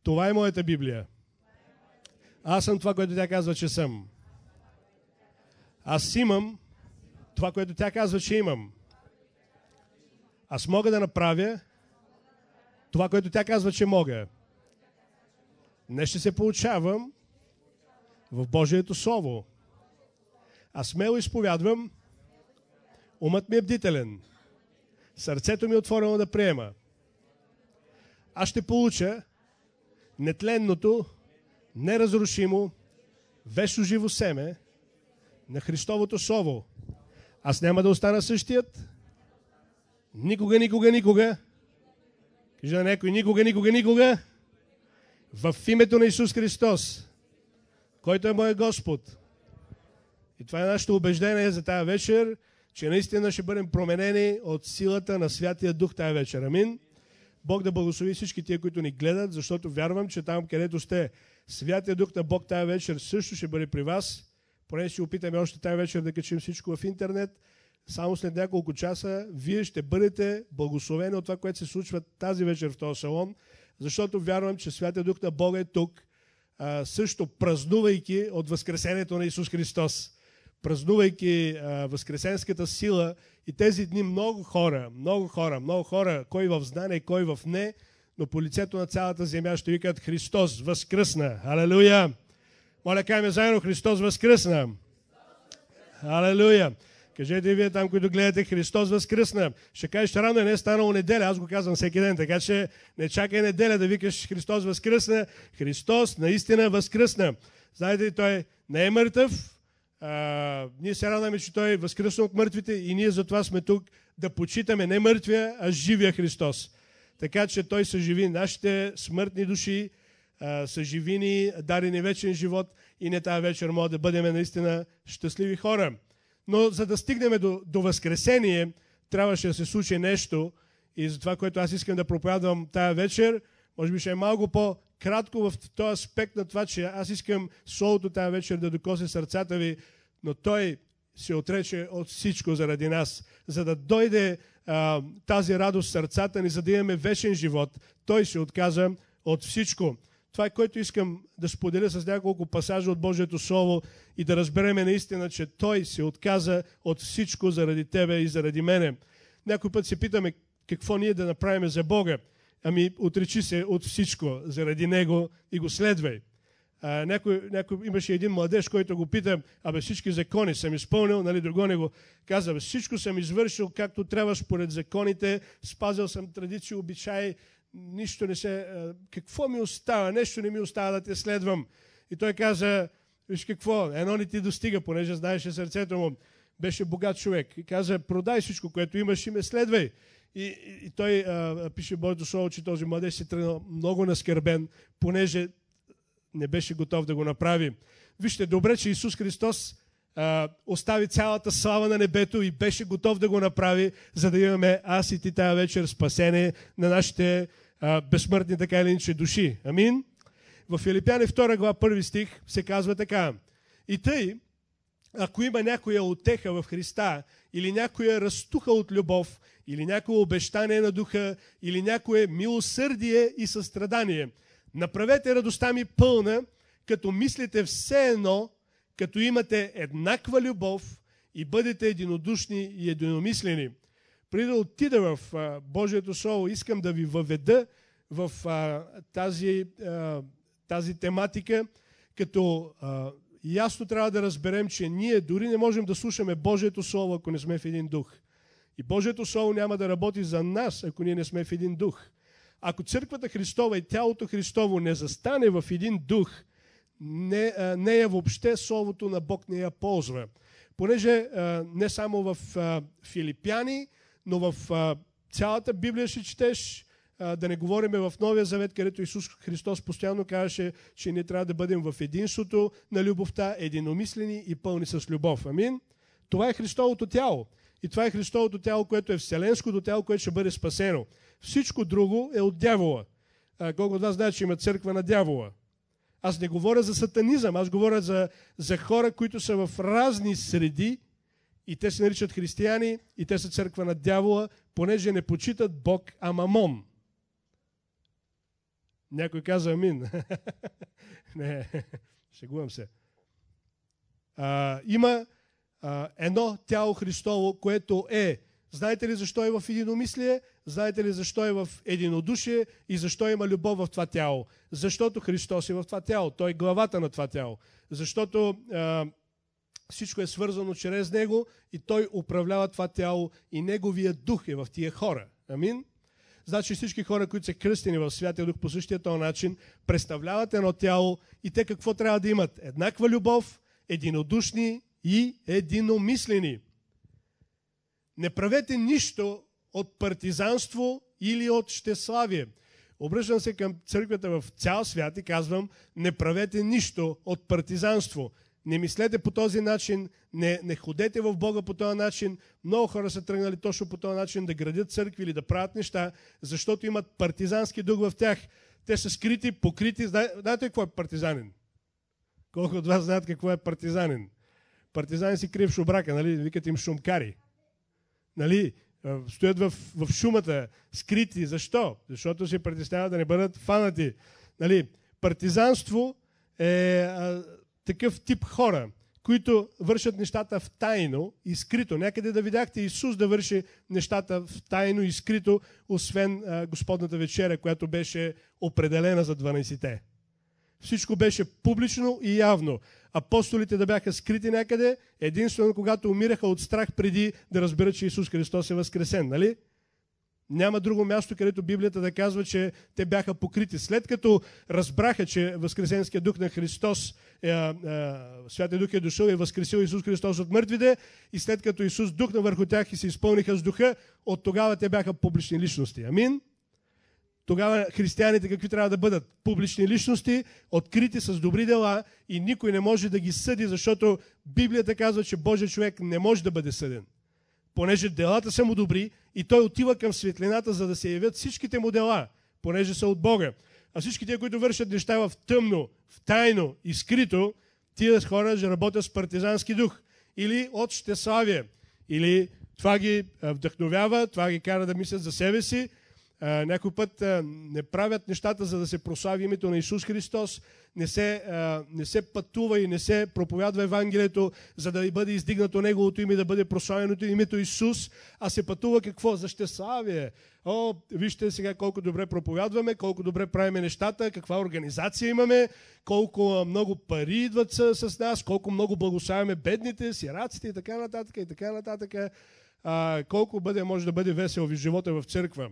Това е моята Библия. Аз съм това, което тя казва, че съм. Аз имам това, което тя казва, че имам. Аз мога да направя това, което тя казва, че мога. Днес ще се получавам в Божието Слово. Аз смело изповядвам, умът ми е бдителен, сърцето ми е отворено да приема. Аз ще получа нетленното, неразрушимо, вечно живо семе на Христовото Слово. Аз няма да остана същият. Никога, никога, никога. Кажи на някой, никога, никога, никога. В името на Исус Христос, който е моят Господ. И това е нашето убеждение за тази вечер, че наистина ще бъдем променени от силата на Святия Дух тази вечер. Амин. Бог да благослови всички тия, които ни гледат, защото вярвам, че там, където сте, Святия Дух на Бог тази вечер също ще бъде при вас. Поне ще опитаме още тази вечер да качим всичко в интернет. Само след няколко часа вие ще бъдете благословени от това, което се случва тази вечер в този салон, защото вярвам, че Святия Дух на Бога е тук, също празнувайки от възкресението на Исус Христос, празнувайки възкресенската сила. И тези дни много хора, кой в знание, кой в не, но по лицето на цялата земя ще викат: Христос възкръсна! Алелуя! Моля, кажем заедно: Христос възкръсна! Алелуя! Кажете и вие там, които гледате: Христос възкръсна. Ще кажеш: рано не е станало неделя. Аз го казвам всеки ден, така че не чакай неделя да викаш: Христос възкръсна. Христос наистина възкръсна. Знаете ли, Той не е мъртъв. Ние се радваме, че Той възкръсна от мъртвите и ние затова сме тук да почитаме не мъртвия, а живия Христос. Така че Той съживи нашите смъртни души, съживи ни, даде ни вечен живот и не тази вечер може да бъдем наистина щастливи хора. Но за да стигнем до възкресение, трябваше да се случи нещо и за това, което аз искам да проповядвам тая вечер, може би ще е малко по-кратко в този аспект на това, че аз искам Словото тая вечер да докосе сърцата ви, но Той се отрече от всичко заради нас, за да дойде тази радост в сърцата ни, за да имаме вечен живот. Той се отказа от всичко. Това е, което искам да споделя с няколко пасажа от Божието Слово и да разбереме наистина, че Той се отказа от всичко заради тебе и заради мене. Някой път се питаме какво ние да направим за Бога. Ами отречи се от всичко заради Него и го следвай. Някой имаше един младеж, който го пита: всички закони съм изпълнил, нали? Друго не го каза: всичко съм извършил както трябва според законите, спазил съм традиции, обичаи, нищо не се... Какво ми остава? Нещо не ми остава да те следвам. И той каза: виж какво, едно не ти достига, понеже знаеше сърцето му. Беше богат човек. И каза: продай всичко, което имаш и ме следвай. И той пише Божието Слово, че този младеж се тръгнал много наскърбен, понеже не беше готов да го направи. Вижте, добре, че Исус Христос остави цялата слава на небето и беше готов да го направи, за да имаме аз и ти тая вечер спасение на нашите безсмъртни така или иначе души. Амин? В Филипяни 2 глава 1 стих се казва така: и тъй, ако има някоя утеха в Христа, или някоя разтуха от любов, или някое обещание на духа, или някое милосърдие и състрадание, направете радостта ми пълна, като мислите все едно, като имате еднаква любов и бъдете единодушни и единомислени. Преди да отида в Божието Слово, искам да ви въведа в тази тематика, като ясно трябва да разберем, че ние дори не можем да слушаме Божието Слово, ако не сме в един дух. И Божието Слово няма да работи за нас, ако ние не сме в един дух. Ако църквата Христова и тялото Христово не застане в един дух, нея въобще Словото на Бог не я ползва. Понеже не само в Филипяни, но в цялата Библия ще четеш, да не говорим в Новия Завет, където Исус Христос постоянно казваше, че ние трябва да бъдем в единството на любовта, единомислени и пълни с любов. Амин? Това е Христовото тяло. И това е Христовото тяло, което е вселенското тяло, което ще бъде спасено. Всичко друго е от дявола. Колко от вас знаят, че има църква на дявола? Аз не говоря за сатанизъм, аз говоря за хора, които са в разни среди и те се наричат християни и те са църква на дявола, понеже не почитат Бог, а мамон. Някой каза амин. Не, шегувам се. Има едно тяло Христово, което е. Знаете ли защо е в единомислие? Знаете ли защо е в единодушие и защо има любов в това тяло? Защото Христос е в това тяло. Той е главата на това тяло. Защото всичко е свързано чрез Него и Той управлява това тяло и Неговия дух е в тия хора. Амин? Значи всички хора, които са кръстени в Святия Дух по същия този начин, представляват едно тяло и те какво трябва да имат? Еднаква любов, единодушни и единомислени. Не правете нищо от партизанство или от щеславие. Обръщам се към църквата в цял свят и казвам, не правете нищо от партизанство. Не мислете по този начин, не ходете в Бога по този начин. Много хора са тръгнали точно по този начин да градят църкви или да правят неща, защото имат партизански дух в тях. Те са скрити, покрити. Знаете какво е партизанин? Колко от вас знаят какво е партизанин? Партизанин си крие в шубрака, нали? Викат им шумкари. Нали? Стоят в шумата, скрити. Защо? Защото се притесняват да не бъдат фанати. Нали? Партизанство е такъв тип хора, които вършат нещата в тайно и скрито. Някъде да видяхте Исус да върши нещата в тайно и скрито, освен Господната вечеря, която беше определена за 12-те. Всичко беше публично и явно. Апостолите да бяха скрити някъде, единствено когато умираха от страх преди да разберат, че Исус Христос е възкресен. Нали? Няма друго място, където Библията да казва, че те бяха покрити. След като разбраха, че Възкресенският дух на Христос, Святия Дух е дошъл и е възкресил Исус Христос от мъртвите, и след като Исус духна върху тях и се изпълниха с духа, от тогава те бяха публични личности. Амин? Тогава християните какви трябва да бъдат? Публични личности, открити с добри дела и никой не може да ги съди, защото Библията казва, че Божия човек не може да бъде съден. Понеже делата са му добри и той отива към светлината, за да се явят всичките му дела, понеже са от Бога. А всички тия, които вършат неща в тъмно, в тайно и скрито, тия хора ще работят с партизански дух или от щеславие. Или това ги вдъхновява, това ги кара да мислят за себе си. Някой път не правят нещата, за да се прослави името на Исус Христос, не се пътува и не се проповядва Евангелието, за да бъде издигнато Неговото име, да бъде прославено името Исус, а се пътува какво? За щеславие. О, вижте сега колко добре проповядваме, колко добре правиме нещата, каква организация имаме, колко много пари идват с нас, колко много благославяме бедните, сираците и така нататък, и така нататък. Колко може да бъде весел в живота в църква.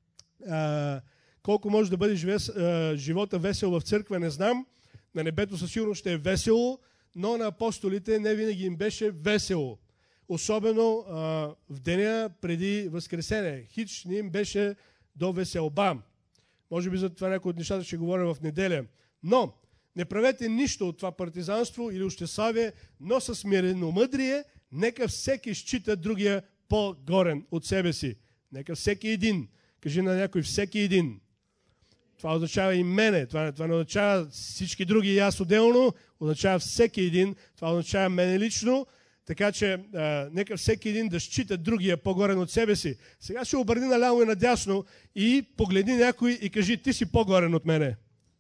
Колко може да бъде живота весел в църква, не знам. На небето със сигурност ще е весело, но на апостолите не винаги им беше весело. Особено в деня преди Възкресение. Хич не им беше до веселба. Може би за това някои от нещата ще говоря в неделя. Но не правете нищо от това партизанство или ощеславие, но със смиренномъдрие, нека всеки счита другия по-горен от себе си. Нека всеки един. Кажи на някой всеки един. Това означава и мене. Това не означава всички други и аз отделно. Означава всеки един. Това означава мене лично. Така че нека всеки един да счита другия по-горен от себе си. Сега ще обърни наляво и надясно и погледни някой и кажи, ти си по-горен от мене.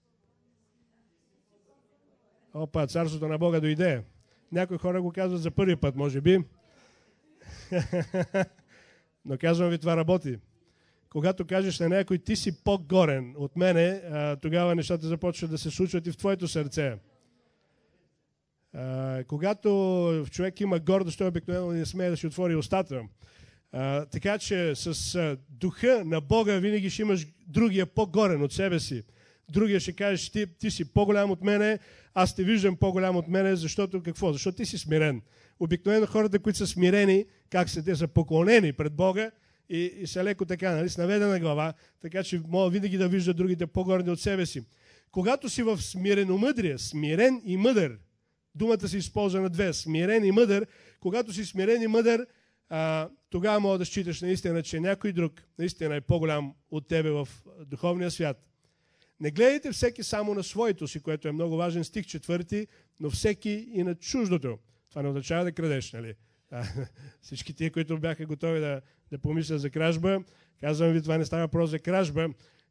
Опа, царството на Бога дойде. Някои хора го казват за първи път, може би. Но казвам ви, това работи. Когато кажеш на някой, ти си по-горен от мене, тогава нещата започват да се случват и в твоето сърце. Когато в човек има гордост, той обикновено не смее да си отвори устата. Така че с духа на Бога винаги ще имаш другия по-горен от себе си. Другия ще кажеш, ти си по-голям от мене, аз те виждам по-голям от мене, защото какво? Защото ти си смирен. Обикновено хората, които са смирени, те са поклонени пред Бога, и са леко така, нали, с наведена глава, така че мога винаги да вижда другите по-горни от себе си. Когато си в смиреномъдрие, смирен и мъдър, думата се използва на две, смирен и мъдър, когато си смирен и мъдър, тогава мога да считаш наистина, че някой друг наистина е по-голям от тебе в духовния свят. Не гледайте всеки само на своето си, което е много важен стих 4, но всеки и на чуждото. Това не означава да крадеш, нали? Всички тия, които бяха готови да помислят за кражба, казвам ви, това не става въпрос за кражба.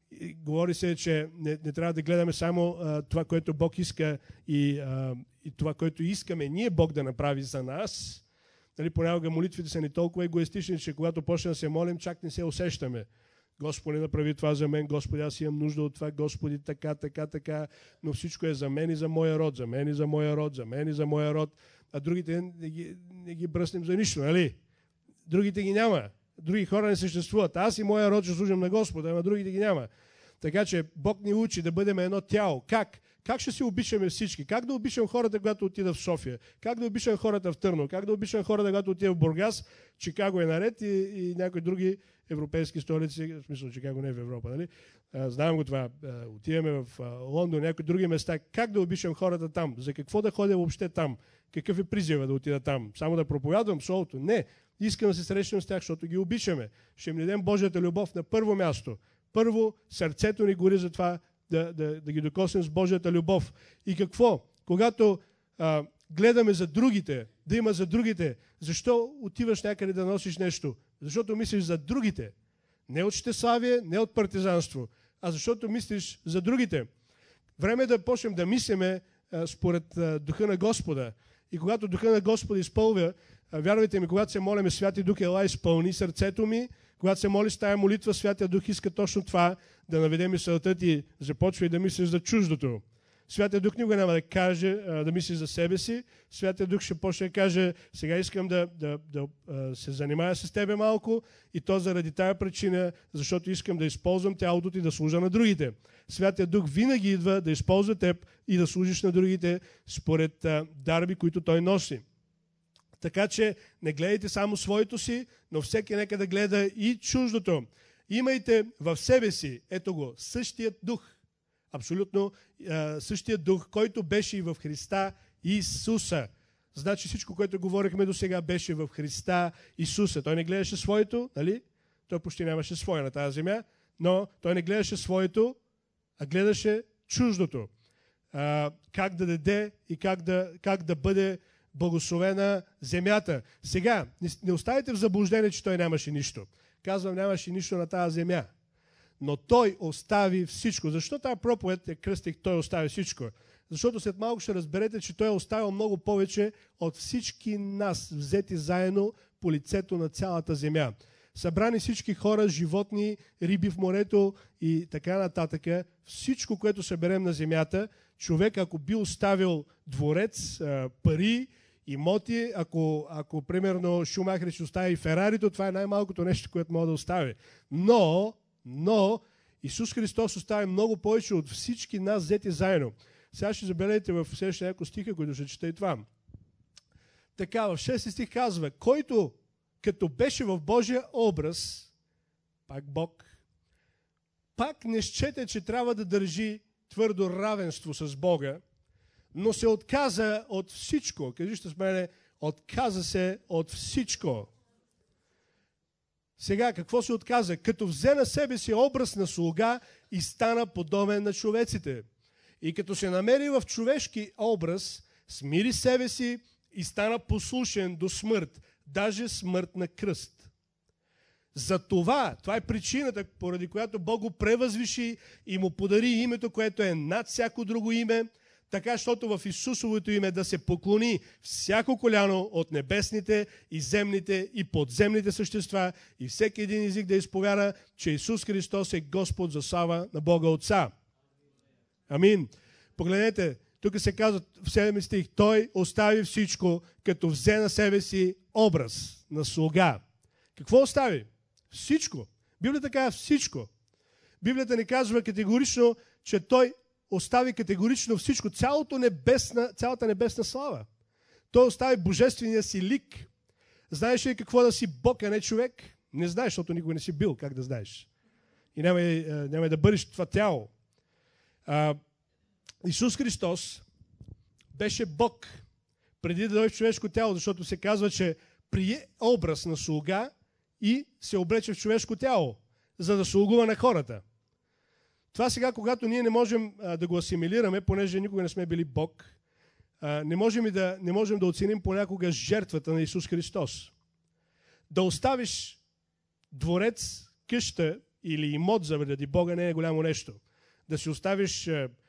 говори се, че не трябва да гледаме само това, което Бог иска и това, което искаме ние Бог да направи за нас. Нали, понякога молитвите са ни толкова егоистични, че когато почнем да се молим, чак не се усещаме. Господи, направи това за мен, Господи, аз имам нужда от това, Господи, така, но всичко е за мен и за моя род, за мен и за моя род, за мен и за моя род, а другите не ги бръснем за нищо, нали? Другите ги няма. Други хора не съществуват. Аз и моя род ще служим на Господа, ама другите ги няма. Така че Бог ни учи да бъдем едно тяло. Как? Как ще се обичаме всички? Как да обичам хората, когато отида в София? Как да обичам хората в Търново? Как да обичам хората, когато отида в Бургас? Чикаго е наред и някои други европейски столици, в смисъл Чикаго не е в Европа, нали? Знаем го това. Отиваме в Лондон, някои други места. Как да обичам хората там? За какво да ходя въобще там? Какъв е призива да отида там? Само да проповядвам словото? Не. Искам да се срещнем с тях, защото ги обичаме. Ще им дадем Божията любов на първо място. Първо, сърцето ни гори за това да ги докоснем с Божията любов. И какво? Когато гледаме за другите, да има за другите, защо отиваш някъде да носиш нещо? Защото мислиш за другите. Не от щеславие, не от партизанство, а защото мислиш за другите. Време е да почнем да мислиме според Духа на Господа. И когато Духа на Господа изпълва, вярвайте ми, когато се молиме, Святия Дух ела изпълни сърцето ми, когато се молиш тая молитва, Святия Дух иска точно това, да наведе мисълта ти, започва и да мислиш за чуждото. Святия Дух никога няма да каже да мислиш за себе си. Святия Дух ще почне да каже, сега искам да се занимая с тебе малко и то заради тая причина, защото искам да използвам тялото ти да служа на другите. Святия Дух винаги идва да използва теб и да служиш на другите според дарби, които той носи. Така че не гледайте само своето си, но всеки нека да гледа и чуждото. Имайте в себе си, ето го, същият дух. Абсолютно същия дух, който беше и в Христа Исуса. Значи всичко, което говорихме до сега, беше в Христа Исуса. Той не гледаше своето, нали? Той почти нямаше свое на тази земя, но той не гледаше своето, а гледаше чуждото. Как да даде и как да бъде благословена земята. Сега, не оставите в заблуждение, че той нямаше нищо. Казвам, нямаше нищо на тази земя. Но той остави всичко. Защо тази проповед е кръстих, той остави всичко? Защото след малко ще разберете, че той е оставил много повече от всички нас, взети заедно по лицето на цялата земя. Събрани всички хора, животни, риби в морето и така нататък. Всичко, което съберем на земята, човек, ако би оставил дворец, пари, имоти, ако примерно Шумахер ще остави Ферарито, това е най-малкото нещо, което може да остави. Но Исус Христос остави много повече от всички нас взети заедно. Сега ще забележите в следващия няколко стиха, които ще чета и това. Така, в 6 стих казва, който като беше в Божия образ, пак Бог, пак не счете, че трябва да държи твърдо равенство с Бога, но се отказа от всичко. Кажете с мене, отказа се от всичко. Сега, какво се отказа? Като взе на себе си образ на слуга и стана подобен на човеците. И като се намери в човешки образ, смири себе си и стана послушен до смърт, даже смърт на кръст. Това е причината, поради която Бог го превъзвиши и му подари името, което е над всяко друго име, така, защото в Исусовото име да се поклони всяко коляно от небесните и земните и подземните същества и всеки един език да изповяда, че Исус Христос е Господ за слава на Бога Отца. Амин. Погледнете, тук се казва в 7 стих, той остави всичко, като взе на себе си образ на слуга. Какво остави? Всичко. Библията казва всичко. Библията ни казва категорично, че той остави категорично всичко, цялата небесна слава. Той остави божествения си лик. Знаеш ли какво да си Бог, а не човек? Не знаеш, защото никога не си бил, как да знаеш. И няма да бъдеш това тяло. Исус Христос беше Бог преди да дойде в човешко тяло, защото се казва, че прие образ на слуга и се облече в човешко тяло, за да слугува на хората. Това сега, когато ние не можем да го асимилираме, понеже никога не сме били Бог, не можем да оценим понякога жертвата на Исус Христос. Да оставиш дворец, къща или имот заради Бога не е голямо нещо. Да си оставиш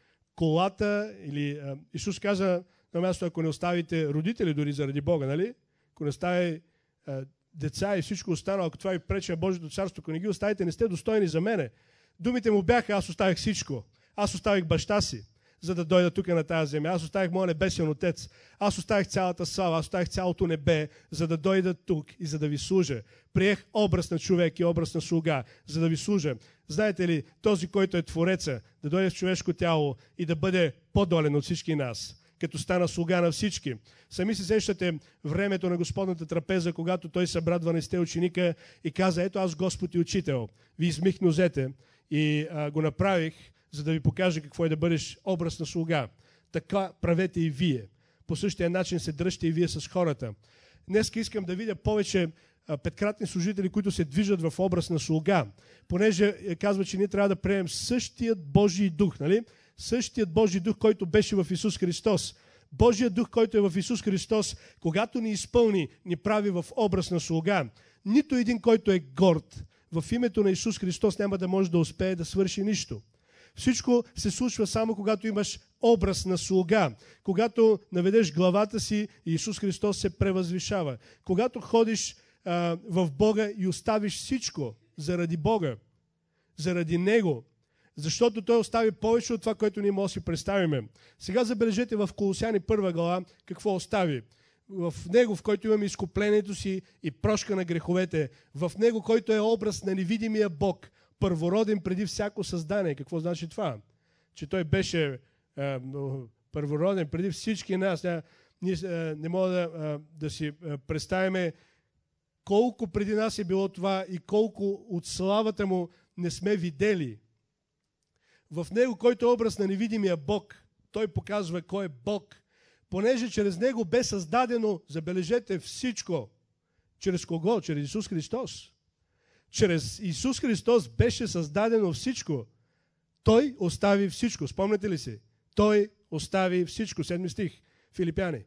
колата или Исус каза на място, ако не оставите родители дори заради Бога, нали? Ако не остави деца и всичко останало, ако това ви пречи на Божието царство, ако не ги оставите, не сте достойни за мене. Думите му бяха, аз оставих всичко. Аз оставих баща си, за да дойда тук на тази земя. Аз оставих моя небесен отец. Аз оставих цялата слава, аз оставих цялото небе, за да дойда тук и за да ви служа. Приех образ на човек и образ на слуга, за да ви служа. Знаете ли, този, който е Твореца, да дойде в човешко тяло и да бъде по-долен от всички нас, като стана слуга на всички. Сами се сещате времето на Господната трапеза, когато той събра 12 ученика и каза, ето аз Господ и учител, ви измих нозете и го направих, за да ви покажа какво е да бъдеш образ на слуга. Така правете и вие. По същия начин се дръжте и вие с хората. Днес искам да видя повече петкратни служители, които се движат в образ на слуга, понеже казва, че ние трябва да приемем същият Божий дух, нали? Същият Божий дух, който беше в Исус Христос. Божият дух, който е в Исус Христос, когато ни изпълни, ни прави в образ на слуга. Нито един, който е горд в името на Исус Христос, няма да може да успее да свърши нищо. Всичко се случва само когато имаш образ на слуга. Когато наведеш главата си, Исус Христос се превъзвишава. Когато ходиш в Бога и оставиш всичко заради Бога, заради Него, защото Той остави повече от това, което ние може да си представим. Сега забележете в Колосяни 1 глава какво остави. В Него, в който имаме изкуплението си и прошка на греховете. В Него, който е образ на невидимия Бог, първороден преди всяко създание. Какво значи това? Че Той беше първороден преди всички нас. Ние не мога да си представим колко преди нас е било това и колко от славата Му не сме видели. В Него, който е образ на невидимия Бог, Той показва кой е Бог. Понеже чрез Него бе създадено, забележете, всичко. Чрез кого? Чрез Исус Христос. Чрез Исус Христос беше създадено всичко. Той остави всичко. Спомняте ли си? Той остави всичко. 7 стих. Филипяни.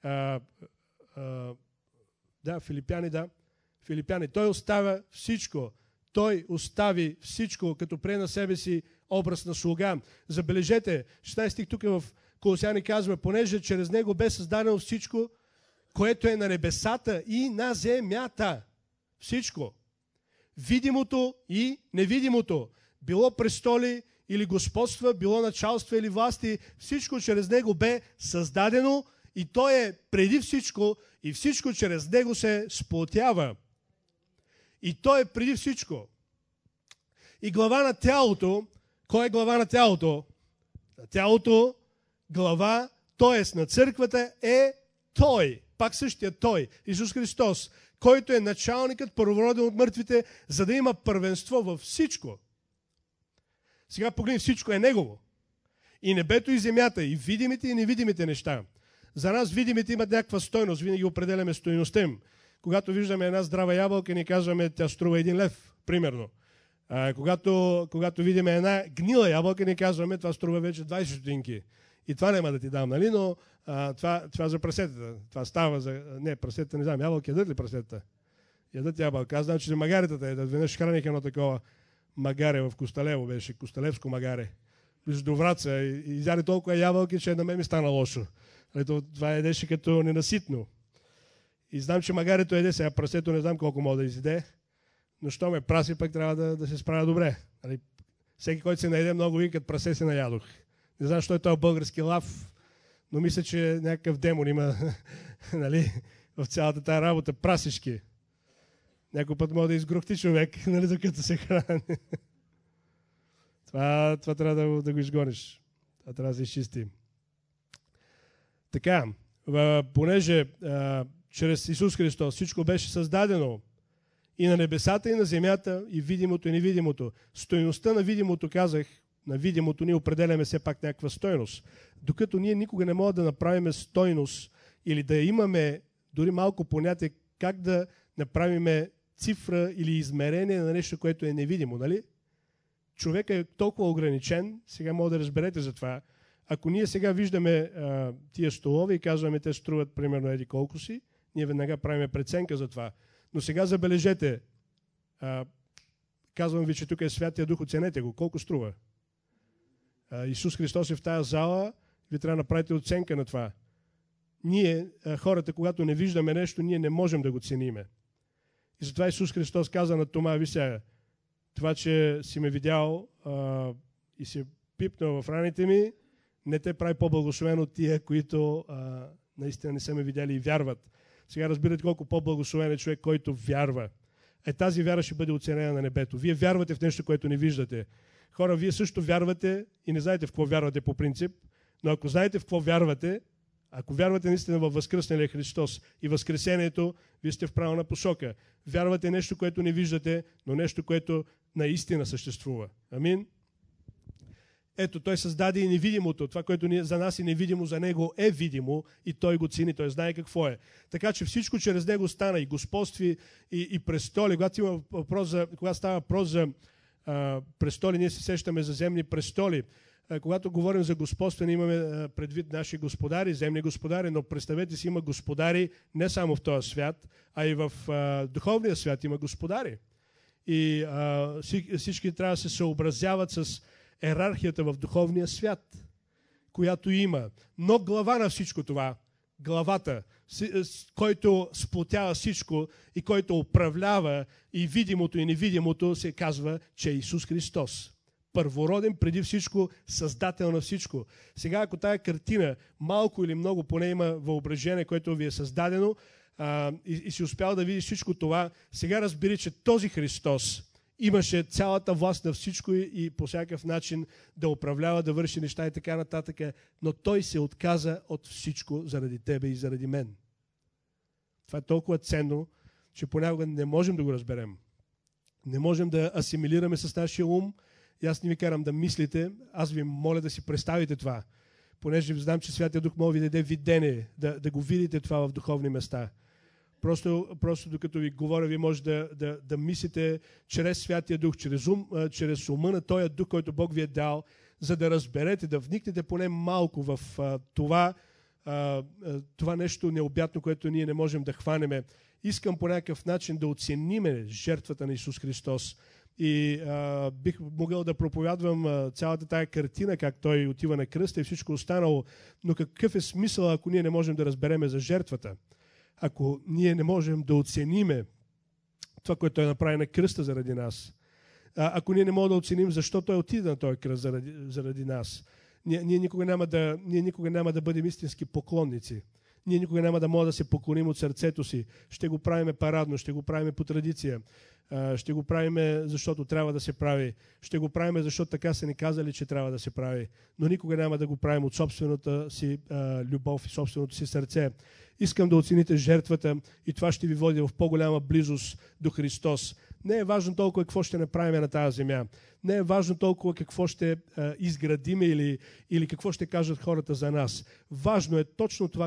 Филипяни. Той оставя всичко. Той остави всичко, като прие на себе си образ на слуга. Забележете, 16 стих тук в Колосяни казва, понеже чрез Него бе създадено всичко, което е на небесата и на земята. Всичко. Видимото и невидимото. Било престоли или господства, било началства или власти, всичко чрез Него бе създадено и Той е преди всичко и всичко чрез Него се сплотява. И Той е преди всичко. И глава на тялото, кой е глава на тялото? На тялото, глава, т.е. на църквата е Той. Пак същия Той, Исус Христос, който е началникът, първороден от мъртвите, за да има първенство във всичко. Сега погледни, всичко е Негово. И небето, и земята, и видимите, и невидимите неща. За нас видимите имат някаква стойност, винаги определяме стойността им. Когато виждаме една здрава ябълка, ни казваме, тя струва 1 лев, примерно. Когато видим една гнила ябълка, ни казваме, това струва вече 20 стотинки. И това няма да ти дам, нали? Но това за прасетата. Това става за... Не, прасетата не знам. Ябълки ядат ли прасетата? Ядат ябълка. Аз знам, че магаретата ядат. Веднъж храних едно такова магаре в Косталево. Беше Косталевско магаре. Близо до Враца. И изяде толкова ябълки, че на мен ми стана лошо. Това ядеше като ненаситно. И знам, че магарето еде. Сега прасето не знам колко мога да изяде. Но що ме праси, пък трябва да се справя добре. Нали? Всеки, който се наеде много, викат прасе се наядох. Не знам, що е този български лав, но мисля, че някакъв демон има нали, в цялата тая работа. Прасишки. Някой път може да изгрохти човек, нали, докато се храни. Това трябва да го изгониш. Това трябва да се изчисти. Така, понеже чрез Исус Христос всичко беше създадено и на небесата, и на земята, и видимото, и невидимото. Стойността на видимото, казах, на видимото ние определяме все пак някаква стойност. Докато ние никога не можем да направим стойност или да имаме дори малко понятие как да направим цифра или измерение на нещо, което е невидимо, нали? Човек е толкова ограничен, сега може да разберете за това. Ако ние сега виждаме тия столове и казваме, те струват примерно еди колко си, ние веднага правим преценка за това. Но сега забележете, Казвам ви, че тук е Святия Дух, оценете го. Колко струва? Исус Христос е в тая зала, ви трябва да направите оценка на това. Ние, хората, когато не виждаме нещо, ние не можем да го цениме. И затова Исус Христос каза на Тома: ви сега, това, че си ме видял и си пипнал в раните ми, не те прави по-благословен от тия, които наистина не са ме видяли и вярват. Сега разбирате колко по-благословен е човек, който вярва. Тази вяра ще бъде оценена на небето. Вие вярвате в нещо, което не виждате. Хора, вие също вярвате и не знаете в какво вярвате по принцип, но ако знаете в какво вярвате, ако вярвате наистина във възкръсналия Христос и възкресението, вие сте в правилна посока. Вярвате нещо, което не виждате, но нещо, което наистина съществува. Амин. Ето, той създаде и невидимото. Това, което за нас е невидимо, за него е видимо и той го цени, той знае какво е. Така че всичко чрез него стана, и господство, и престоли. Когато става въпрос за престоли, ние се сещаме за земни престоли. Когато говорим за господство, ние имаме предвид наши господари, земни господари, но представете си, има господари не само в този свят, а и в духовния свят има господари. И всички трябва да се съобразяват с йерархията в духовния свят, която има. Но глава на всичко това, главата, който сплотява всичко и който управлява и видимото и невидимото, се казва, че е Исус Христос. Първороден, преди всичко, създател на всичко. Сега, ако тая картина, малко или много, поне има въображение, което ви е създадено, и си успял да видиш всичко това, сега разбери, че този Христос имаше цялата власт на всичко и по всякакъв начин да управлява, да върши неща и така нататък, но той се отказа от всичко заради тебе и заради мен. Това е толкова ценно, че понякога не можем да го разберем. Не можем да асимилираме с нашия ум. И аз не ви карам да мислите, аз ви моля да си представите това. Понеже знам, че Святия Дух може да ви даде видение, да го видите това в духовни места. Просто докато ви говоря, вие може да мислите чрез Святия Дух, чрез ума на този Дух, който Бог ви е дал, за да разберете, да вникнете поне малко в това нещо необятно, което ние не можем да хванеме. Искам по някакъв начин да оцениме жертвата на Исус Христос. И бих могъл да проповядвам цялата тая картина, как той отива на кръста и всичко останало, но какъв е смисъл, ако ние не можем да разбереме за жертвата? Ако ние не можем да оцениме това, което той направи на кръста заради нас, ако ние не можем да оценим защо той отида на този кръст заради нас, ние никога няма да бъдем истински поклонници. Ние никога няма да можем да се поклоним от сърцето си. Ще го правиме парадно, ще го правиме по традиция, ще го правиме, защото трябва да се прави, ще го правиме, защото така са ни казали, че трябва да се прави, но никога няма да го правим от собствената си любов и собственото си сърце. Искам да оцените жертвата и това ще ви води в по-голяма близост до Христос. Не е важно толкова какво ще направим на тази земя. Не е важно толкова какво ще изградиме или какво ще кажат хората за нас. Важно е точно това,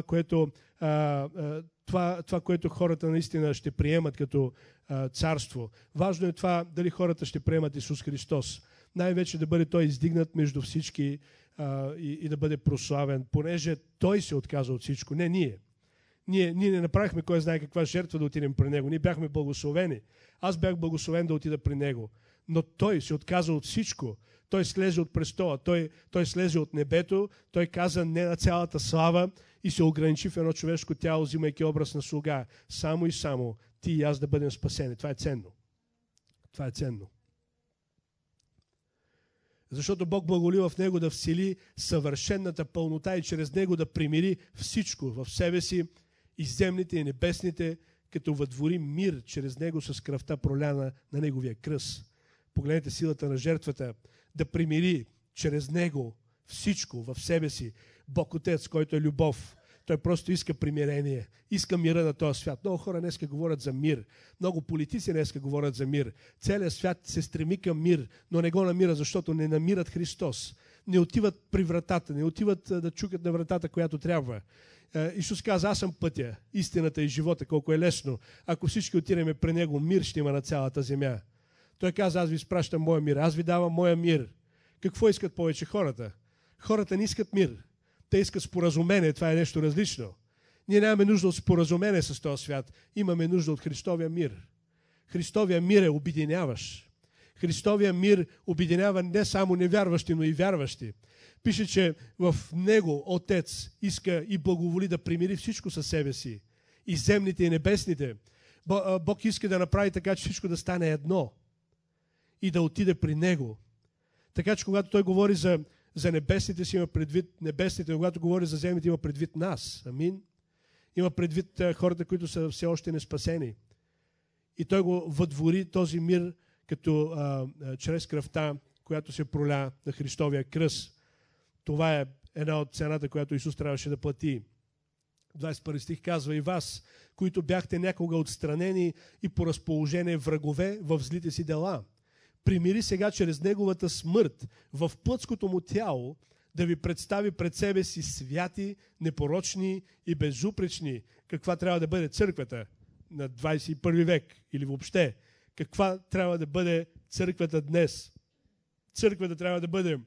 което хората наистина ще приемат като царство. Важно е това дали хората ще приемат Исус Христос. Най-вече да бъде Той издигнат между всички и да бъде прославен, понеже Той се отказа от всичко, не ние. Ние не направихме кой знае каква жертва да отидем при Него. Ние бяхме благословени. Аз бях благословен да отида при Него. Но Той се отказа от всичко. Той слезе от престола. Той слезе от небето. Той каза не на цялата слава и се ограничи в едно човешко тяло, взимайки образ на слуга. Само и само ти и аз да бъдем спасени. Това е ценно. Това е ценно. Защото Бог благоли в Него да всели съвършенната пълнота и чрез Него да примири всичко в себе си, и земните, и небесните, като въдвори мир чрез Него с кръвта проляна на Неговия кръст. Погледнете силата на жертвата, да примири чрез Него всичко в себе си. Бог Отец, който е любов, Той просто иска примирение, иска мира на този свят. Много хора днеска говорят за мир, много политици днеска говорят за мир. Целият свят се стреми към мир, но не го намира, защото не намират Христос. Не отиват при вратата, не отиват да чукат на вратата, която трябва. Исус каза, аз съм пътя, истината и живота, колко е лесно. Ако всички отидеме при Него, мир ще има на цялата земя. Той каза, аз ви изпращам моя мир, аз ви давам моя мир. Какво искат повече хората? Хората не искат мир. Те искат споразумение, това е нещо различно. Ние нямаме нужда от споразумение с този свят, имаме нужда от Христовия мир. Христовия мир е обединяващ. Христовия мир обединява не само невярващи, но и вярващи. Пише, че в Него Отец иска и благоволи да примири всичко със себе си. И земните, и небесните. Бог иска да направи така, че всичко да стане едно. И да отиде при Него. Така че когато Той говори за небесните, си има предвид небесните, но когато говори за земните, има предвид нас. Амин. Има предвид хората, които са все още неспасени. И Той го въдвори този мир като чрез кръвта, която се проля на Христовия кръст. Това е една от цената, която Исус трябваше да плати. 21 стих казва: и вас, които бяхте някога отстранени и по разположение врагове в злите си дела, примири сега чрез Неговата смърт в плътското му тяло, да ви представи пред себе си святи, непорочни и безупречни. Каква трябва да бъде църквата на 21 век или въобще? Каква трябва да бъде църквата днес? Църквата трябва да бъде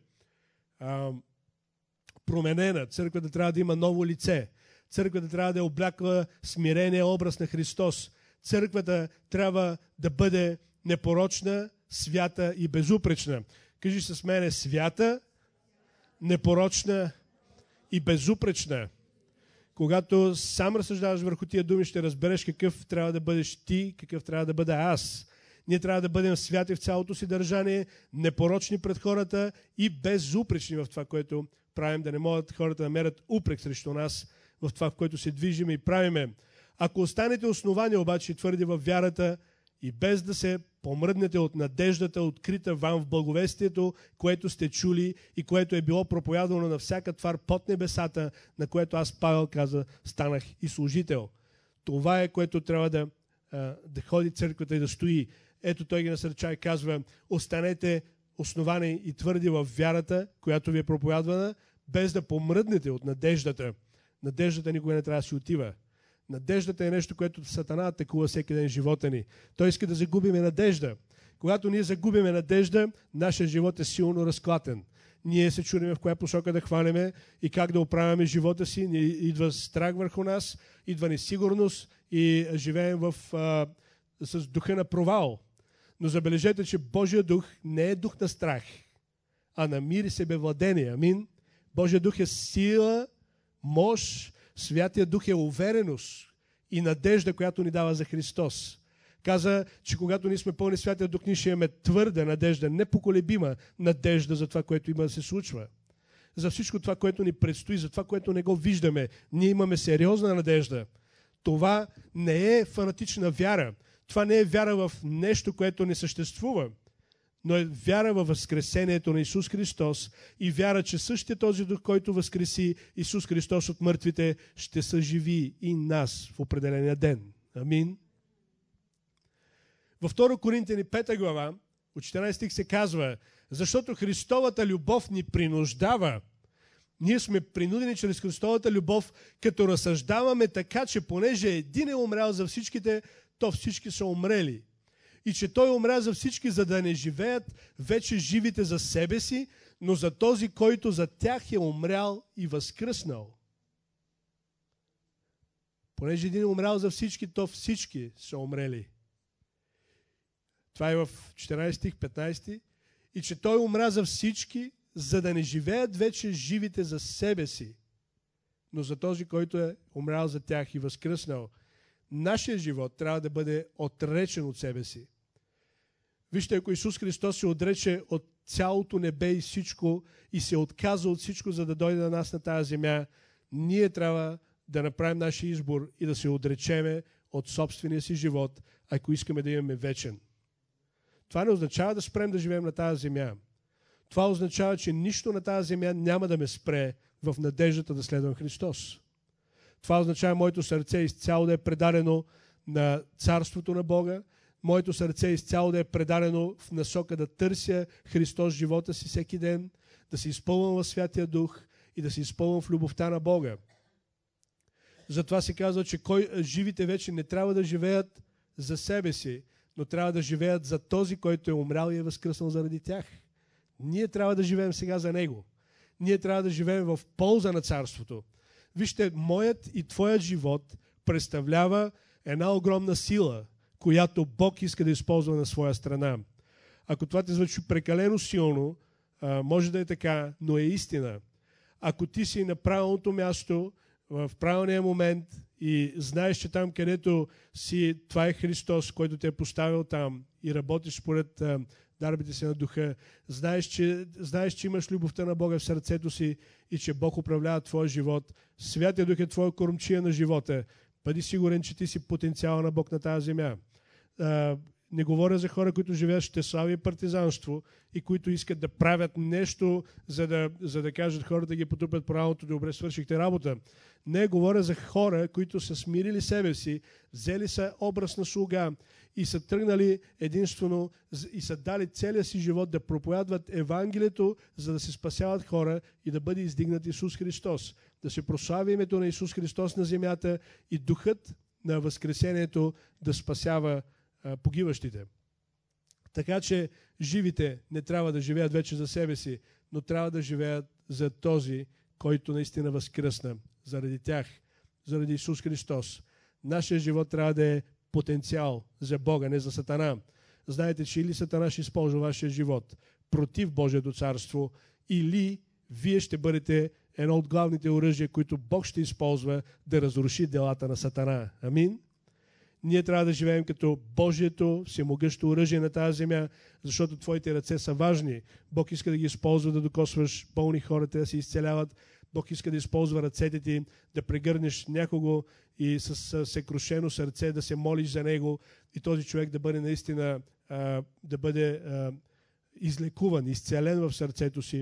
променена. Църквата трябва да има ново лице. Църквата трябва да е облякла смирения образ на Христос. Църквата трябва да бъде непорочна, свята и безупречна. Кажи с мене: свята, непорочна и безупречна. Когато сам разсъждаваш върху тия думи, ще разбереш какъв трябва да бъдеш ти, какъв трябва да бъда аз. Ние трябва да бъдем святи в цялото си държание, непорочни пред хората и безупречни в това, което правим, да не могат хората да мерят упрек срещу нас в това, в което се движиме и правиме. Ако останете основани обаче твърди във вярата и без да се помръднете от надеждата, открита вам в благовестието, което сте чули и което е било проповядвано на всяка твар под небесата, на което аз, Павел, каза, станах и служител. Това е, което трябва да ходи църквата и да стои. Ето той ги насърчава и казва: останете основани и твърди във вярата, която ви е проповядвана, без да помръднете от надеждата. Надеждата никога не трябва да си отива. Надеждата е нещо, което Сатана атакува всеки ден в живота ни. Той иска да загубиме надежда. Когато ние загубиме надежда, нашия живот е силно разклатен. Ние се чудим в коя посока да хванеме и как да оправяме живота си. Идва страх върху нас, идва несигурност и живеем с духа на провал. Но забележете, че Божия дух не е дух на страх, а на мир и себевладение. Амин. Божия дух е сила, мощ, Святия Дух е увереност и надежда, която ни дава за Христос. Каза, че когато ние сме пълни Святия Дух, ние ще имаме твърда надежда, непоколебима надежда за това, което има да се случва. За всичко това, което ни предстои, за това, което не го виждаме. Ние имаме сериозна надежда. Това не е фанатична вяра. Това не е вяра в нещо, което не съществува, но е вяра във възкресението на Исус Христос и вяра, че същия този Дух, който възкреси Исус Христос от мъртвите, ще съживи и нас в определения ден. Амин. Във 2 Коринтияни 5 глава, от 14 стих се казва: защото Христовата любов ни принуждава. Ние сме принудени чрез Христовата любов, като разсъждаваме така, че понеже един е умрял за всичките, то всички са умрели. И че Той умря за всички, за да не живеят вече живите за себе си, но за този, който за тях е умрял и възкръснал. Понеже един е умрял за всички, то всички са умрели. Това е в 14 стих, 15. И че Той умря за всички, за да не живеят вече живите за себе си, но за този, който е умрял за тях и възкръснал. Нашия живот трябва да бъде отречен от себе си. Вижте, ако Исус Христос се отрече от цялото небе и всичко и се отказа от всичко, за да дойде на нас на тази земя, ние трябва да направим нашия избор и да се отречеме от собствения си живот, ако искаме да имаме вечен. Това не означава да спрем да живеем на тази земя. Това означава, че нищо на тази земя няма да ме спре в надеждата да следвам Христос. Това означава моето сърце изцяло да е предадено на Царството на Бога, моето сърце изцяло да е предадено в насока да търся Христос в живота си всеки ден, да се изпълвам в Святия Дух и да се изпълвам в любовта на Бога. Затова се казва, че живите вече не трябва да живеят за себе си, но трябва да живеят за този, който е умрял и е възкръснал заради тях. Ние трябва да живеем сега за Него. Ние трябва да живеем в полза на Царството. Вижте, моят и твоят живот представлява една огромна сила, която Бог иска да използва на своя страна. Ако това те звучи прекалено силно, може да е така, но е истина. Ако ти си на правилното място, в правилния момент и знаеш, че там, където си, това е Христос, който те е поставил там и работиш според дарбите си на духа, знаеш, че имаш любовта на Бога в сърцето си и че Бог управлява твоя живот, Святия Дух е твоя кормчия на живота. Бъди сигурен, че ти си потенциал на Бог на тази земя. Не говоря за хора, които живеят в щеславие и партизанство и които искат да правят нещо, за да кажат хората да ги потупят по рамото, добре свършихте работа. Не, говоря за хора, които са смирили себе си, взели са образ на слуга и са тръгнали единствено и са дали целия си живот да проповядват Евангелието, за да се спасяват хора и да бъде издигнат Исус Христос. Да се прослави името на Исус Христос на земята и духът на възкресението да спасява погиващите. Така че живите не трябва да живеят вече за себе си, но трябва да живеят за този, който наистина възкръсна. Заради тях, заради Исус Христос. Нашия живот трябва да е потенциал за Бога, не за Сатана. Знаете, че или Сатана ще използва вашия живот против Божието царство, или вие ще бъдете едно от главните оръжия, които Бог ще използва да разруши делата на Сатана. Амин? Ние трябва да живеем като Божието всемогъщо оръжие на тази земя, защото твоите ръце са важни. Бог иска да ги използва да докосваш болни хората, да се изцеляват. Бог иска да използва ръцете ти, да прегърнеш някого и с съкрушено сърце да се молиш за него и този човек да бъде наистина да бъде излекуван, изцелен в сърцето си.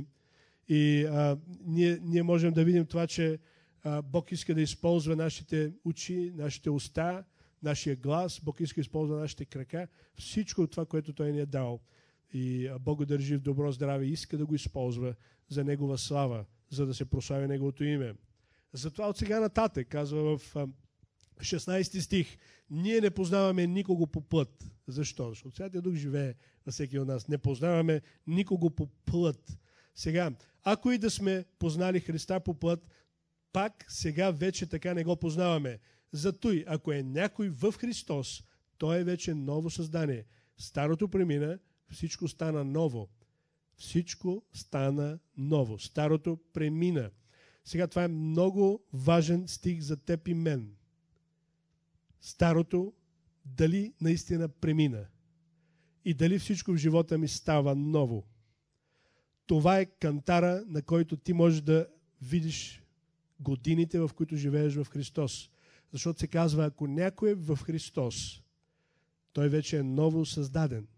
И ние можем да видим това, че Бог иска да използва нашите очи, нашите уста, нашия глас, Бог иска да използва нашите крака, всичко това, което Той ни е дал. И Бог го държи в добро здраве и иска да го използва за Негова слава, за да се прослави Неговото име. Затова от сега нататък, казва в 16 стих, ние не познаваме никого по плът. Защо? Защото Святия Дух живее във всеки от нас. Не познаваме никого по плът. Сега, ако и да сме познали Христа по плът, пак сега вече така не го познаваме. Затой, ако е някой в Христос, той е вече ново създание. Старото премина, всичко стана ново. Всичко стана ново. Старото премина. Сега това е много важен стих за теб и мен. Старото дали наистина премина и дали всичко в живота ми става ново. Това е кантара, на който ти можеш да видиш годините, в които живееш в Христос. Защото се казва, ако някой е в Христос, той вече е ново създаден.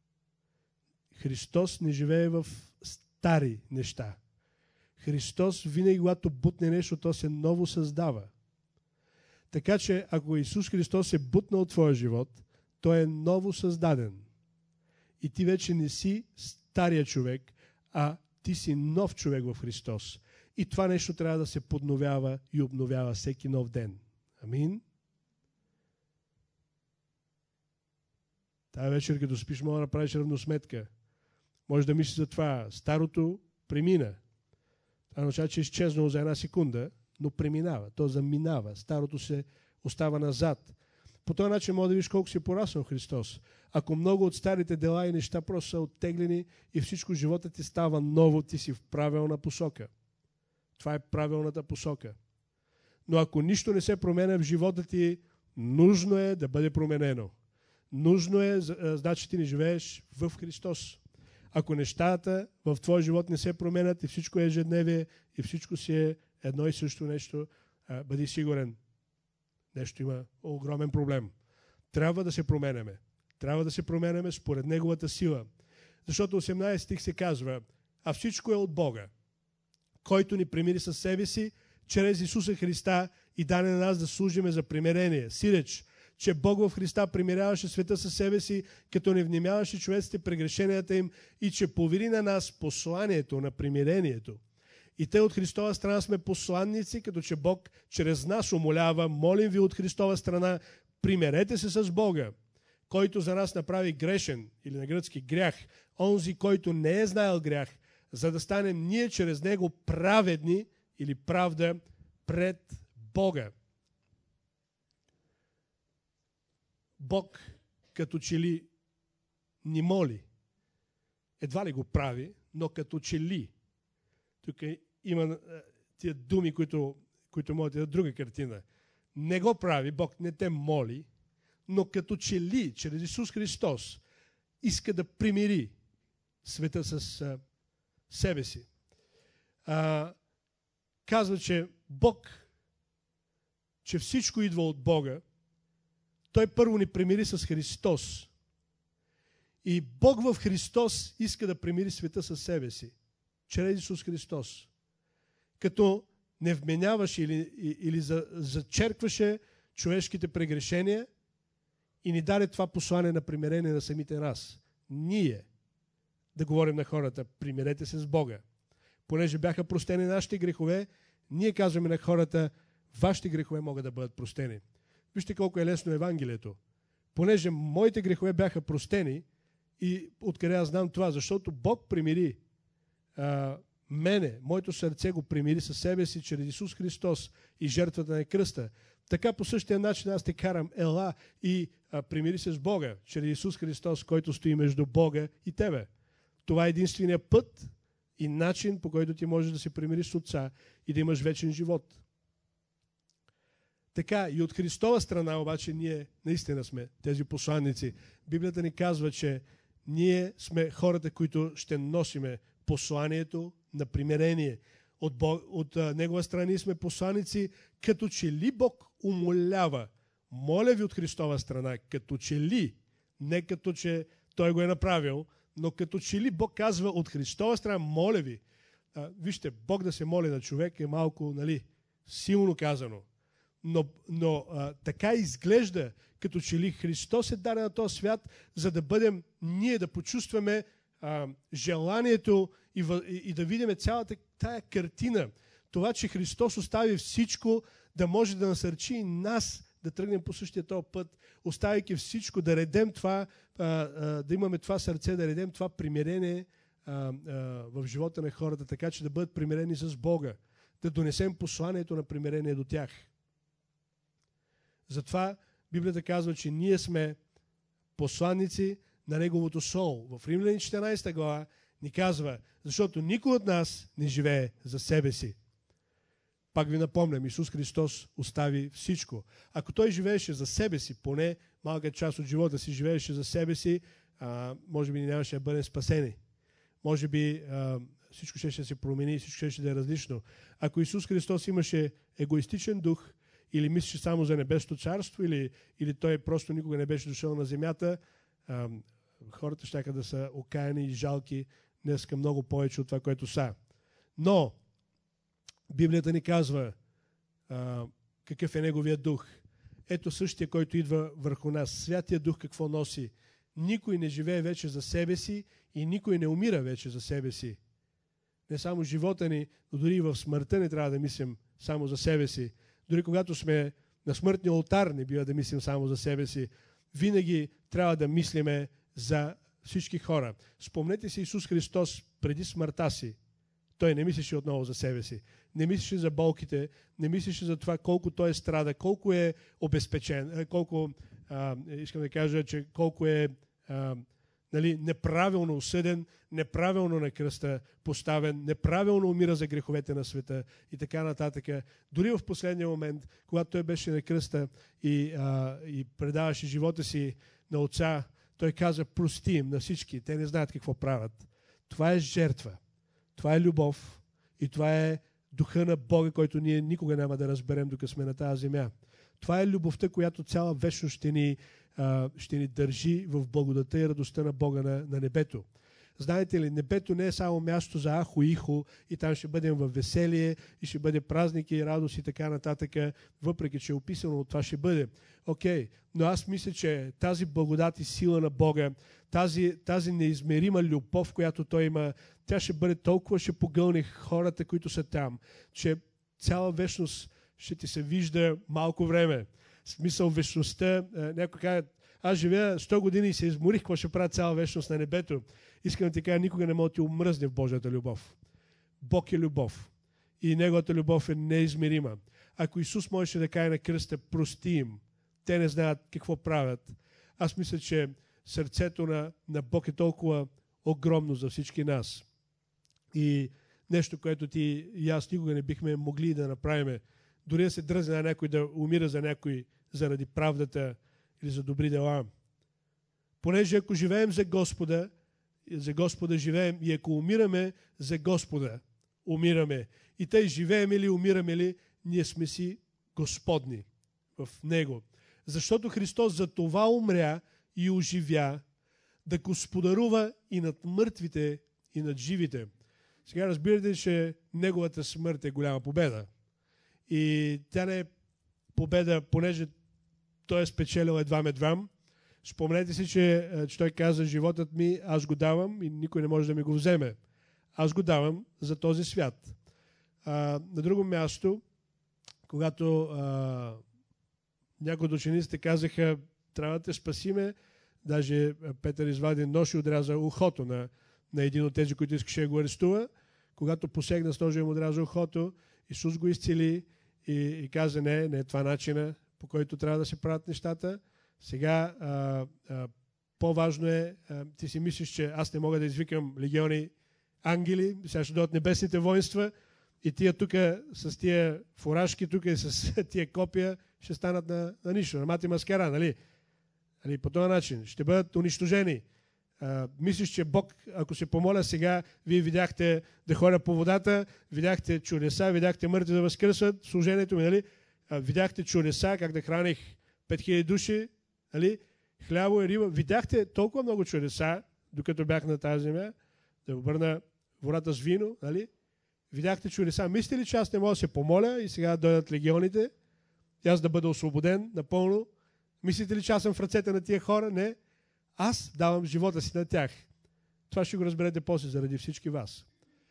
Христос не живее в стари неща. Христос винаги, когато бутне нещо, то се ново създава. Така че, ако Исус Христос е бутнал твоя живот, той е ново създаден. И ти вече не си стария човек, а ти си нов човек в Христос. И това нещо трябва да се подновява и обновява всеки нов ден. Амин. Тая вечер, като спиш, мога да направиш равносметка. Може да мислиш за това. Старото премина. Това означава, че е изчезнало за една секунда, но преминава. То заминава. Старото се остава назад. По този начин може да видиш колко си пораснал Христос. Ако много от старите дела и неща просто са оттеглени и всичко живота ти става ново, ти си в правилна посока. Това е правилната посока. Но ако нищо не се променя в живота ти, нужно е да бъде променено. Нужно е, значи ти не живееш в Христос. Ако нещата в твоя живот не се променят и всичко е ежедневие и всичко си е едно и също нещо, бъди сигурен, нещо има огромен проблем. Трябва да се променяме. Трябва да се променяме според Неговата сила. Защото 18 стих се казва, а всичко е от Бога, който ни примири със себе си, чрез Исуса Христа и даде на нас да служиме за примирение. Сиреч, че Бог в Христа примиряваше света със себе си, като не внимаваше човеците прегрешенията им и че повери на нас посланието на примирението. И те от Христова страна сме посланници, като че Бог чрез нас умолява, молим ви от Христова страна, примерете се с Бога, който за нас направи грешен, или на гръцки грях, онзи, който не е знаел грях, за да станем ние чрез него праведни или правда пред Бога. Бог като че ли ни моли едва ли го прави, но като че ли. Тук има тия думи, които могат да дадат друга картина. Не го прави, Бог не те моли, но като че ли, чрез Исус Христос, иска да примири света с себе си. Казва, че Бог, че всичко идва от Бога. Той първо ни примири с Христос. И Бог в Христос иска да примири света със себе си. Чрез Исус Христос. Като не вменяваше или зачеркваше човешките прегрешения и ни даде това послание на примирение на самите нас. Ние да говорим на хората, примирете се с Бога. Понеже бяха простени нашите грехове, ние казваме на хората, вашите грехове могат да бъдат простени. Вижте колко е лесно Евангелието. Понеже моите грехове бяха простени, и откъде аз знам това, защото Бог примири мене, моето сърце го примири със себе си чрез Исус Христос и жертвата на кръста. Така по същия начин аз те карам, ела и примири се с Бога, чрез Исус Христос, който стои между Бога и тебе. Това е единствения път и начин, по който ти можеш да се примириш с Отца и да имаш вечен живот. Така, и от Христова страна обаче ние наистина сме тези посланници. Библията ни казва, че ние сме хората, които ще носиме посланието на примирение. От Негова страна ние сме посланици, като че ли Бог умолява. Моля ви от Христова страна, като че ли, не като че Той го е направил, но като че ли Бог казва от Христова страна, моля ви. Вижте, Бог да се моли на човек е малко, силно казано. Но така изглежда, като че ли Христос е даден на този свят, за да бъдем ние, да почувстваме желанието и да видим цялата тая картина. Това, че Христос остави всичко, да може да насърчи и нас да тръгнем по същия този път, оставяйки всичко, да редем това, да имаме това сърце, да редем това примирение в живота на хората, така че да бъдат примирени с Бога, да донесем посланието на примирение до тях. Затова Библията казва, че ние сме посланници на Неговото Слово. В Римляни 14 глава ни казва, защото никой от нас не живее за себе си. Пак ви напомням, Исус Христос остави всичко. Ако Той живееше за себе си, поне малка част от живота си живееше за себе си, може би нямаше да бъдем спасени. Може би всичко ще се промени, всичко ще да е различно. Ако Исус Христос имаше егоистичен дух, или мислеше само за небесното царство, или Той просто никога не беше дошъл на земята, хората щяха да са окаяни и жалки днеска много повече от това, което са. Но Библията ни казва какъв е Неговия дух. Ето същия, който идва върху нас. Святия дух какво носи? Никой не живее вече за себе си и никой не умира вече за себе си. Не само живота ни, но дори и в смъртта не трябва да мислим само за себе си. Дори когато сме на смъртния олтар, не бива да мислим само за себе си. Винаги трябва да мислиме за всички хора. Спомнете си Исус Христос преди смъртта си. Той не мислеше отново за себе си. Не мислеше за болките, не мислеше за това колко Той страда, колко е обезпечен, искам да кажа, че колко е неправилно осъден, неправилно на кръста поставен, неправилно умира за греховете на света и така нататък. Дори в последния момент, когато Той беше на кръста и предаваше живота си на Отца, Той каза, прости им на всички, те не знаят какво правят. Това е жертва, това е любов и това е духа на Бога, който ние никога няма да разберем, докато сме на тази земя. Това е любовта, която цяла вечност ще ни държи в благодата и радостта на Бога на небето. Знаете ли, небето не е само място за ахо-ихо и там ще бъдем в веселие и ще бъде празники и радост и така нататък, въпреки че е описано, това ще бъде. Окей, но аз мисля, че тази благодат и сила на Бога, тази неизмерима любов, която Той има, тя ще бъде толкова, ще погълне хората, които са там, че цяла вечност ще ти се вижда малко време. В смисъл вечността, някой казва, аз живея 100 години и се изморих, какво ще правя цяла вечност на небето. Искам да ти кажа, никога не може да ти омръзне в Божията любов. Бог е любов. И Неговата любов е неизмерима. Ако Исус можеше да каже на кръста, прости им, те не знаят какво правят. Аз мисля, че сърцето на Бог е толкова огромно за всички нас. И нещо, което ти и аз никога не бихме могли да направим, дори да се дръзне на някой да умира за някой заради правдата или за добри дела. Понеже ако живеем за Господа живеем, и ако умираме за Господа, умираме. И тъй живеем или умираме ли, ние сме си Господни в Него. Защото Христос за това умря и оживя, да господарува и над мъртвите, и над живите. Сега разбирате, че Неговата смърт е голяма победа. И тя не е победа, понеже Той е спечелил едвам. Спомнете си, че Той каза, животът ми аз го давам и никой не може да ми го вземе. Аз го давам за този свят. На друго място, когато някои от учениците казаха, трябва да те спасиме, даже Петър извади нож и отряза ухото на един от тези, които искаше да го арестува. Когато посегна с ножа и му отряза ухото, Исус го изцели и каза, не е това начина, по който трябва да се правят нещата. Сега по-важно е, ти си мислиш, че аз не мога да извикам легиони ангели, сега ще дойдат небесните воинства и тия тук с тия фуражки, тук и с тия копия ще станат на нищо, на мати маскара, нали? По този начин ще бъдат унищожени. Мислиш, че Бог, ако се помоля сега, вие видяхте да ходя по водата, видяхте чудеса, видяхте мъртви да възкръсват, служението ми, нали? Видяхте чудеса, как да храних 5000 души, нали? Хлябо и риба. Видяхте толкова много чудеса, докато бях на тази земя, да обърна водата с вино, нали? Видяхте чудеса. Мислите ли, че аз не мога да се помоля и сега дойдат легионите и аз да бъда освободен напълно? Мислите ли, че аз съм в ръцете на тия хора? Не. Аз давам живота си на тях. Това ще го разберете после заради всички вас.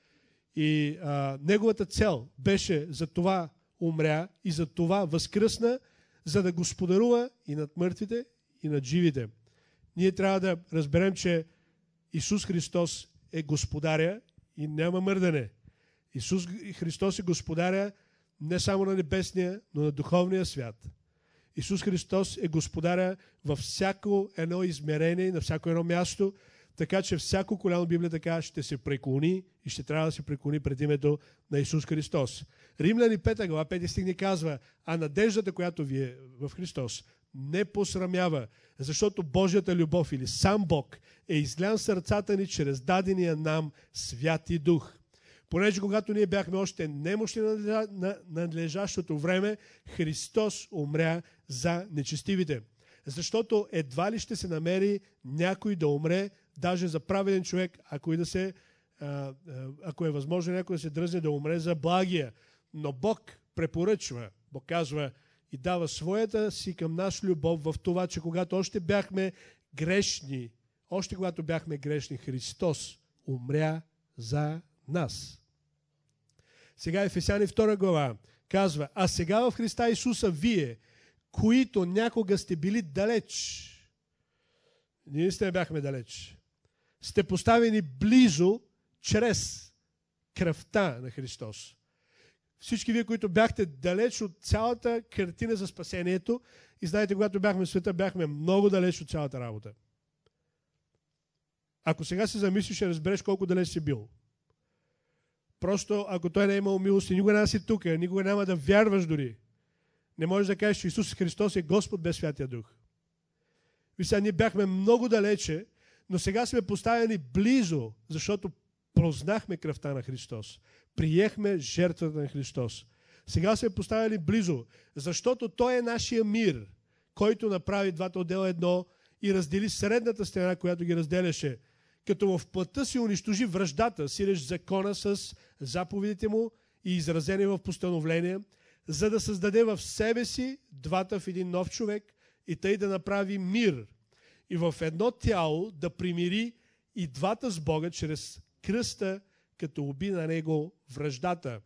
И неговата цел беше за това умря и за това възкръсна, за да господарува и над мъртвите, и над живите. Ние трябва да разберем, че Исус Христос е господаря и няма мърдане. Исус Христос е господаря не само на небесния, но на духовния свят. Исус Христос е господаря във всяко едно измерение, на всяко едно място, така че всяко коляно, Библия така, ще се преклони и ще трябва да се преклони пред името на Исус Христос. Римляни 5 глава, 5 стих ни казва, а надеждата, която ви е в Христос, не посрамява, защото Божията любов или сам Бог е излян в сърцата ни чрез дадения нам Святи Дух. Понеже когато ние бяхме още немощни на надлежащото време, Христос умря за нечестивите. Защото едва ли ще се намери някой да умре, даже за праведен човек, ако е възможно някой да се дръзне да умре за благия. Но Бог препоръчва, Бог казва и дава своята си към нас любов в това, че когато още бяхме грешни, Христос умря за нас. Сега Ефесяни 2 глава казва, а сега в Христа Исуса вие, които някога сте били далеч, ние не сте бяхме далеч, сте поставени близо чрез кръвта на Христос. Всички вие, които бяхте далеч от цялата картина за спасението, и знаете, когато бяхме в света, бяхме много далеч от цялата работа. Ако сега се замислиш, ще разбереш колко далеч си бил. Просто, ако Той не е имал милост и никога няма си тук, никога няма да вярваш дори. Не можеш да кажеш, че Исус Христос е Господ без Святия Дух. Вижте, ние бяхме много далече, но сега сме поставени близо, защото познахме кръвта на Христос. Приехме жертвата на Христос. Сега сме поставени близо, защото Той е нашия мир, който направи двата отдела едно и раздели средната стена, която ги разделяше, като в плътта си унищожи враждата, сиреч закона с заповедите му и изразени в постановления, за да създаде в себе си двата в един нов човек и тъй да направи мир и в едно тяло да примири и двата с Бога чрез кръста, като уби на него враждата.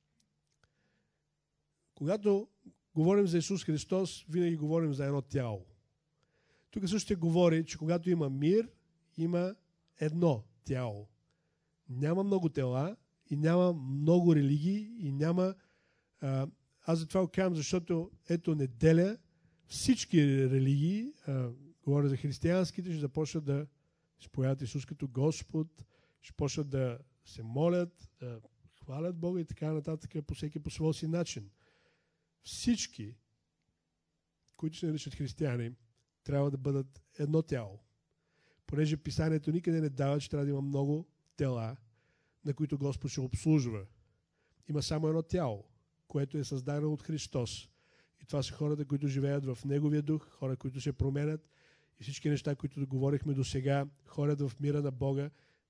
Когато говорим за Исус Христос, винаги говорим за едно тяло. Тук също ще говори, че когато има мир, има едно тяло. Няма много тела и няма много религии и няма... Аз за това го казвам, защото ето неделя всички религии, говоря за християнските, ще започнат да ще появят Исус като Господ, ще почнат да се молят, да хвалят Бога и така нататък, по всеки по своя си начин. Всички, които се наричат християни, трябва да бъдат едно тяло. Понеже Писанието никъде не дава, че трябва да има много тела, на които Господ ще обслужва. Има само едно тяло, което е създадено от Христос. И това са хората, които живеят в Неговия дух, хора, които се променят и всички неща, които говорихме до сега, ходят в мира на Бога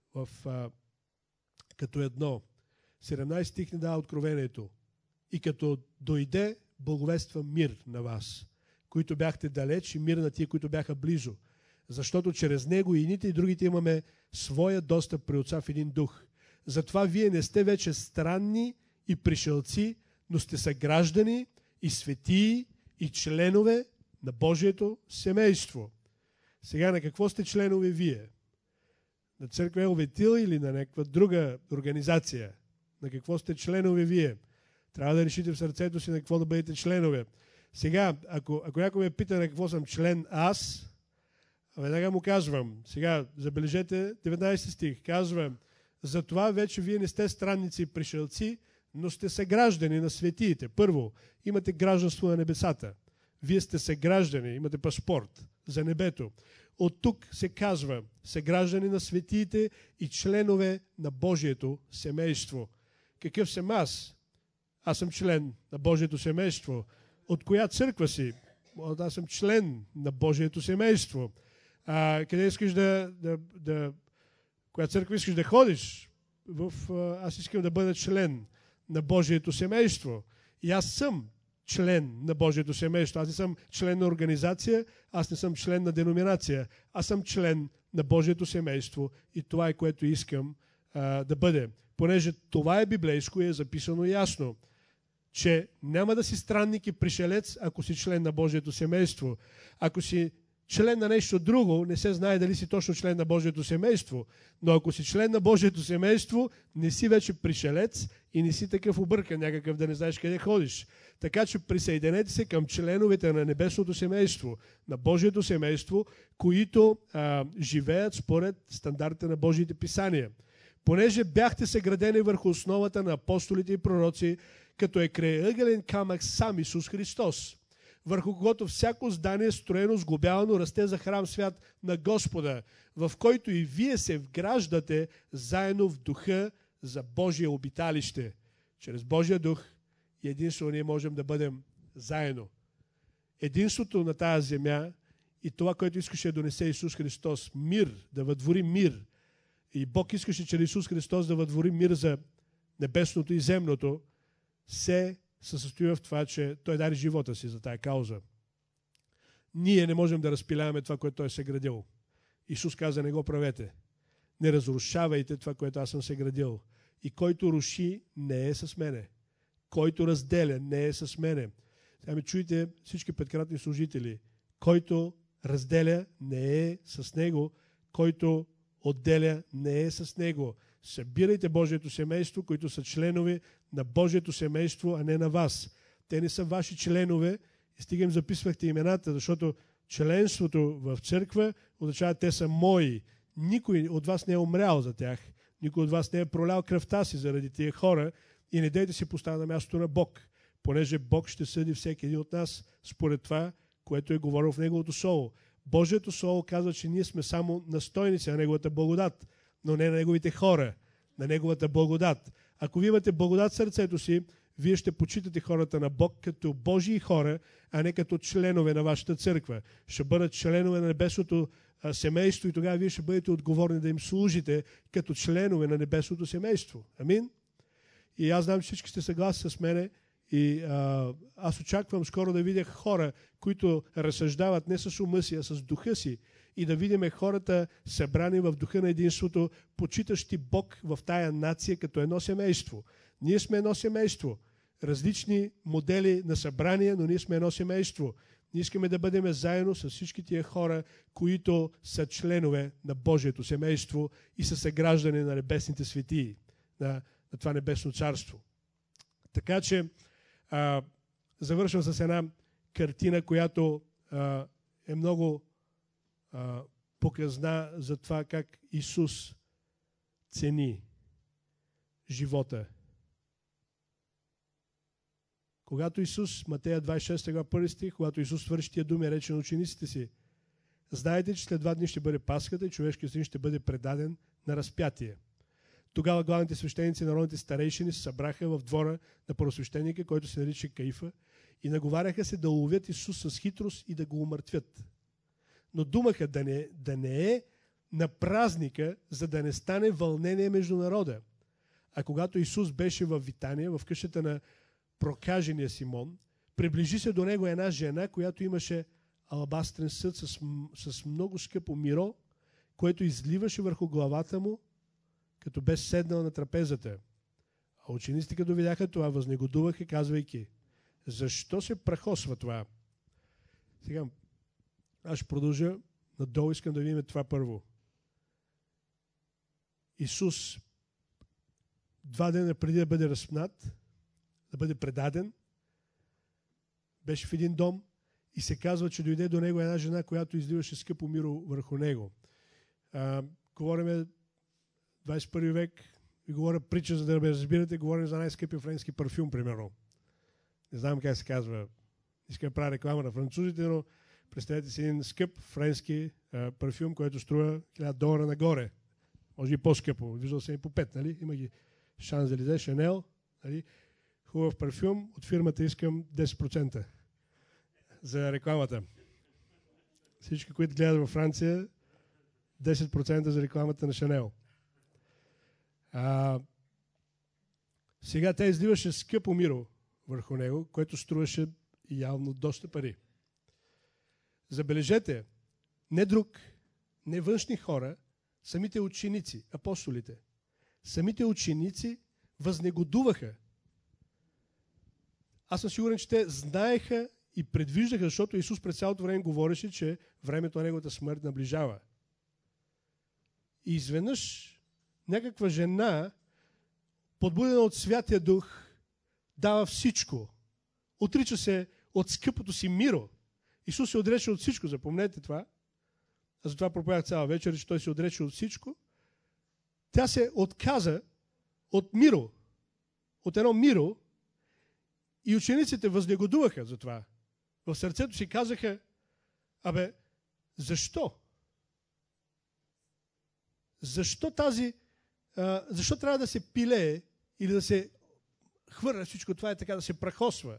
като едно. 17 стих ни дава откровението. И като дойде, благовества мир на вас, които бяхте далеч, и мир на тия, които бяха близо. Защото чрез него и едните и другите имаме своя достъп при Отца в един дух. Затова вие не сте вече странни и пришелци, но сте съграждани и светии и членове на Божието семейство. Сега на какво сте членове вие? На църква Елветил или на някаква друга организация? На какво сте членове вие? Трябва да решите в сърцето си на какво да бъдете членове. Сега, ако някой ме пита на какво съм член аз, веднага му казвам. Сега, забележете 19 стих. Казвам, затова вече вие не сте странници и пришелци, но сте съграждани на светиите. Първо, имате гражданство на небесата. Вие сте съграждани, имате паспорт за небето. От тук се казва съграждани на светиите и членове на Божието семейство. Какъв съм аз? Аз съм член на Божието семейство. От коя църква си? Аз съм член на Божието семейство. Къде искаш коя църква искаш да ходиш? Аз искам да бъда член на Божието семейство. И аз съм член на Божието семейство. Аз не съм член на организация, аз не съм член на деноминация. Аз съм член на Божието семейство и това е, което искам да бъде. Понеже това е библейско и е записано ясно, че няма да си странник и пришелец, ако си член на Божието семейство. Ако си член на нещо друго, не се знае дали си точно член на Божието семейство. Но ако си член на Божието семейство, не си вече пришелец и не си такъв объркан някакъв, да не знаеш къде ходиш. Така че присъединете се към членовете на небесното семейство, на Божието семейство, които живеят според стандартите на Божиите писания. Понеже бяхте съградени върху основата на апостолите и пророци, като е крайъгълен камък сам Исус Христос, върху когото всяко здание строено, сглобявано, расте за храм свят на Господа, в който и вие се вграждате заедно в духа за Божие обиталище. Чрез Божия дух и единствено ние можем да бъдем заедно. Единството на тази земя и това, което искаше да донесе Исус Христос, мир, да въдвори мир. И Бог искаше чрез Исус Христос да въдвори мир за небесното и земното, се състои в това, че Той даде живота си за тая кауза. Ние не можем да разпиляваме това, което Той е съградил. Исус каза, не го правете. Не разрушавайте това, което аз съм съградил. И който руши, не е с мене. Който разделя, не е с мене. Сега ме чуйте всички петкратни служители. Който разделя, не е с него. Който отделя, не е с него. Събирайте Божието семейство, които са членове на Божието семейство, а не на вас. Те не са ваши членове и стига им записвахте имената, защото членството в църква означава, те са мои. Никой от вас не е умрял за тях. Никой от вас не е пролял кръвта си заради тия хора и не дейте си поставя на мястото на Бог, понеже Бог ще съди всеки един от нас според това, което е говорил в Неговото Слово. Божието Слово казва, че ние сме само настойници на Неговата благодат, но не на Неговите хора, на Неговата благодат. Ако вие имате благодат в сърцето си, вие ще почитате хората на Бог като Божии хора, а не като членове на вашата църква. Ще бъдат членове на небесното семейство и тогава вие ще бъдете отговорни да им служите като членове на небесното семейство. Амин? И аз знам, че всички сте съгласни с мене и аз очаквам скоро да видя хора, които разсъждават не с ума си, а с духа си и да видим хората събрани в духа на единството, почитащи Бог в тая нация като едно семейство. Ние сме едно семейство. Различни модели на събрание, но ние сме едно семейство. Ние искаме да бъдем заедно с всички тия хора, които са членове на Божието семейство и са съграждани на небесните светии, на това небесно царство. Така че завършвам с една картина, която е много показна за това как Исус цени живота. Когато Исус, Матея 26 глава 1 стих, когато Исус свърши тия думи, рече на учениците си: знаете, че след 2 дни ще бъде Пасхата и човешкият син ще бъде предаден на разпятие. Тогава главните свещеници и народните старейшини се събраха в двора на първосвещеника, който се нарича Каифа, и наговаряха се да уловят Исус с хитрост и да го умъртвят. Но думаха да не е на празника, за да не стане вълнение между народа. А когато Исус беше в Витания, в къщата на прокажения Симон, приближи се до него една жена, която имаше алабастрен съд с много скъпо миро, което изливаше върху главата му, като бе седнал на трапезата. А учениците, като видяха това, възнегодуваха, казвайки: защо се прахосва това? Сега, аз ще продължа надолу, искам да видим това първо. Исус 2 дена преди да бъде разпнат, да бъде предаден, беше в един дом и се казва, че дойде до него една жена, която изливаше скъпо миро върху него. Говориме 21 век и говоря притча, за да ме разбирате, говорим за най-скъпи френски парфюм, примерно. Не знам как се казва. Искам да правя реклама на французите, но представете си един скъп френски парфюм, който струва $1000 нагоре. Може и по-скъпо. Виждал съм и по 5, нали? Има ги Шанзелизе, Шанел, нали? Хубав парфюм. От фирмата искам 10% за рекламата. Всички, които гледат във Франция, 10% за рекламата на Шанел. Сега тя изливаше скъпо миро върху него, което струваше явно доста пари. Забележете, не друг, не външни хора, самите ученици, апостолите, самите ученици възнегодуваха. Аз съм сигурен, че те знаеха и предвиждаха, защото Исус през цялото време говореше, че времето на неговата смърт наближава. И изведнъж някаква жена, подбудена от Святия Дух, дава всичко. Отрича се от скъпото си миро. Исус се отрече от всичко, запомнете това. Аз затова проповядах цяла вечер, че той се отрече от всичко. Тя се отказа от миро. От едно миро. И учениците възнегодуваха за това. В сърцето си казаха: защо? Защо защо трябва да се пилее или да се хвърля всичко това и така да се прахосва?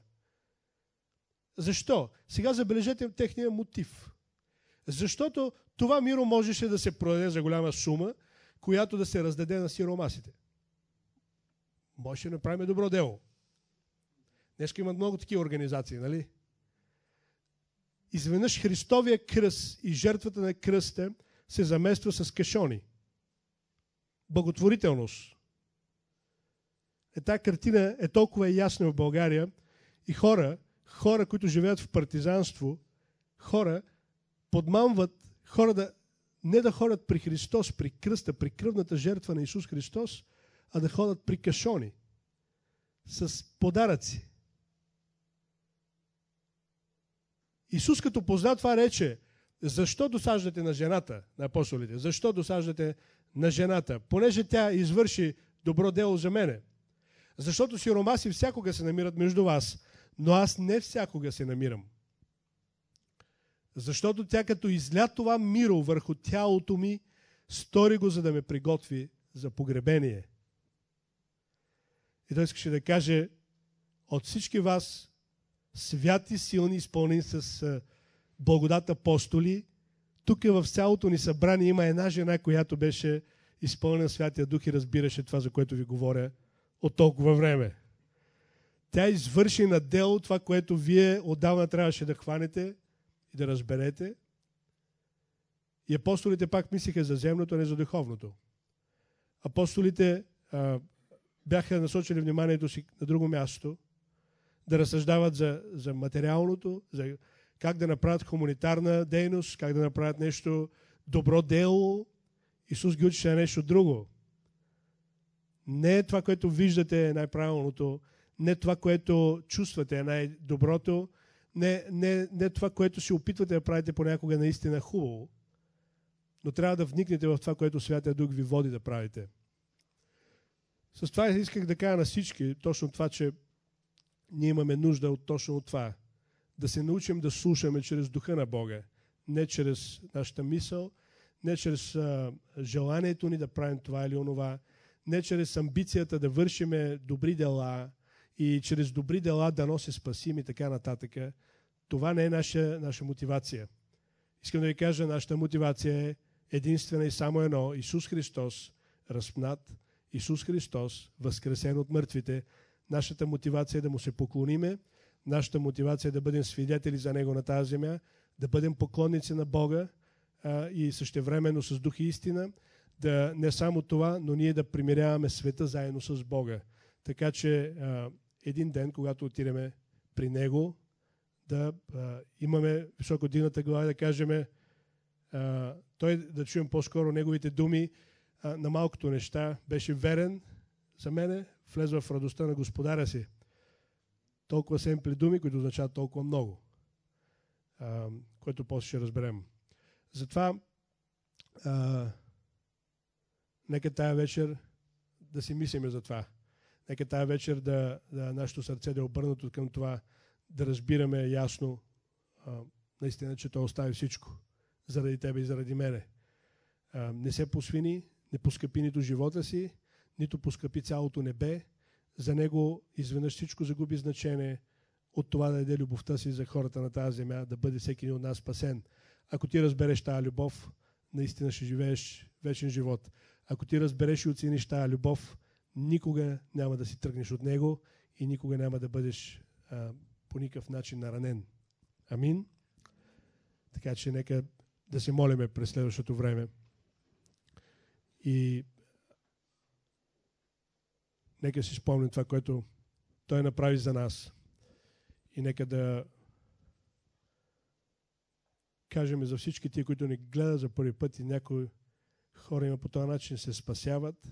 Защо? Сега забележете техния мотив. Защото това миро можеше да се продаде за голяма сума, която да се раздаде на сиромасите. Можеше да направим добро дело. Днеска имат много такива организации, нали? Изведнъж Христовия кръст и жертвата на кръста се замества с кашони. Благотворителност. Тази картина е толкова ясна в България и хора, които живеят в партизанство, хора подмамват не да ходят при Христос, при кръста, при кръвната жертва на Исус Христос, а да ходят при кашони с подаръци. Исус, като позна това, рече: защо досаждате на жената, на апостолите? Защо досаждате на жената? Понеже тя извърши добро дело за мене. Защото сиромаси всякога се намират между вас, но аз не всякога се намирам. Защото тя, като изля това миро върху тялото ми, стори го, за да ме приготви за погребение. И той искаше да каже: от всички вас, святи, силни, изпълнени с благодат апостоли, тук в цялото ни събрание има една жена, която беше изпълнена Святия Дух и разбираше това, за което ви говоря от толкова време. Тя извърши на дело това, което вие отдавна трябваше да хванете и да разберете. И апостолите пак мислиха за земното, а не за духовното. Апостолите бяха насочили вниманието си на друго място, да разсъждават за материалното, за как да направят хуманитарна дейност, как да направят нещо добро дело. Исус ги учеше на нещо друго. Не това, което виждате, е най-правилното, не това, което чувствате, е най-доброто, не това, което си опитвате да правите понякога наистина хубаво, Но трябва да вникнете в това, което Святия Дух ви води да правите. С това исках да кажа на всички точно това, че ние имаме нужда от точно това. Да се научим да слушаме чрез Духа на Бога. Не чрез нашата мисъл, не чрез желанието ни да правим това или онова, не чрез амбицията да вършиме добри дела и чрез добри дела да се спасим и така нататък. Това не е наша мотивация. Искам да ви кажа, нашата мотивация е единствена и само едно. Исус Христос разпнат, Исус Христос възкресен от мъртвите. Нашата мотивация е да му се поклониме, нашата мотивация е да бъдем свидетели за Него на тази земя, да бъдем поклонници на Бога и същевременно с дух и истина, да не само това, но ние да примиряваме света заедно с Бога. Така че един ден, когато отидеме при Него, да имаме високо дигната глава и да кажем, той да чуем по-скоро Неговите думи, на малкото неща беше верен за мене, влезва в радостта на Господаря си. Толкова семпли думи, които означават толкова много, което после ще разберем. Затова нека тая вечер да си мислиме за това. Нека тая вечер да нашето сърце да е обърнато към това, да разбираме ясно наистина, че Той остави всичко заради тебе и заради мене. Не се посвини, не поскъпи нито живота си, нито поскъпи цялото небе. За Него изведнъж всичко загуби значение от това да даде любовта си за хората на тази земя, да бъде всеки един от нас спасен. Ако ти разбереш тази любов, наистина ще живееш вечен живот. Ако ти разбереш и оцениш тази любов, никога няма да си тръгнеш от Него и никога няма да бъдеш по никакъв начин наранен. Амин. Така че нека да се молиме през следващото време. И нека си спомним това, което Той направи за нас. И нека да кажем за всички тия, които ни гледат за първи път и някои хора има по този начин се спасяват,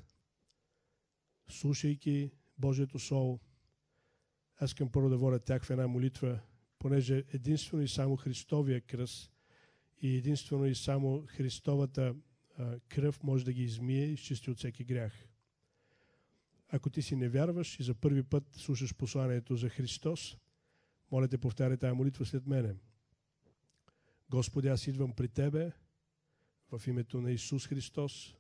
слушайки Божието Слово. Аз искам първо да водя тях в една молитва, понеже единствено и само Христовия кръст и единствено и само Христовата кръв може да ги измие и изчисти от всеки грях. Ако ти си не вярваш и за първи път слушаш посланието за Христос, моля те, повтаряй тази молитва след мене. Господи, аз идвам при Тебе в името на Исус Христос.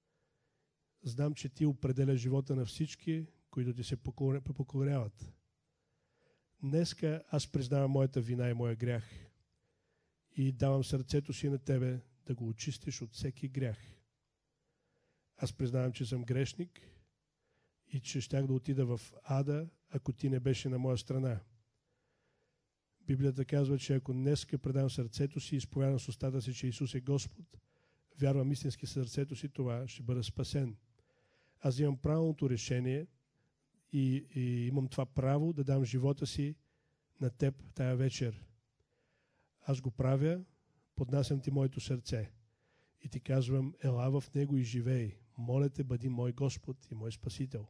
Знам, че Ти определяш живота на всички, които Ти се покоряват. Днеска аз признавам моята вина и моя грях и давам сърцето си на Тебе да го очистиш от всеки грях. Аз признавам, че съм грешник и че щях да отида в ада, ако Ти не беше на моя страна. Библията казва, че ако днеска предам сърцето си и изповядам с устата си, че Исус е Господ, вярвам истински сърцето си, това ще бъда спасен. Аз имам правилното решение и имам това право да дам живота си на Теб тая вечер. Аз го правя, поднасям Ти моето сърце и Ти казвам, ела в него и живей. Моля Те, бъди мой Господ и мой Спасител.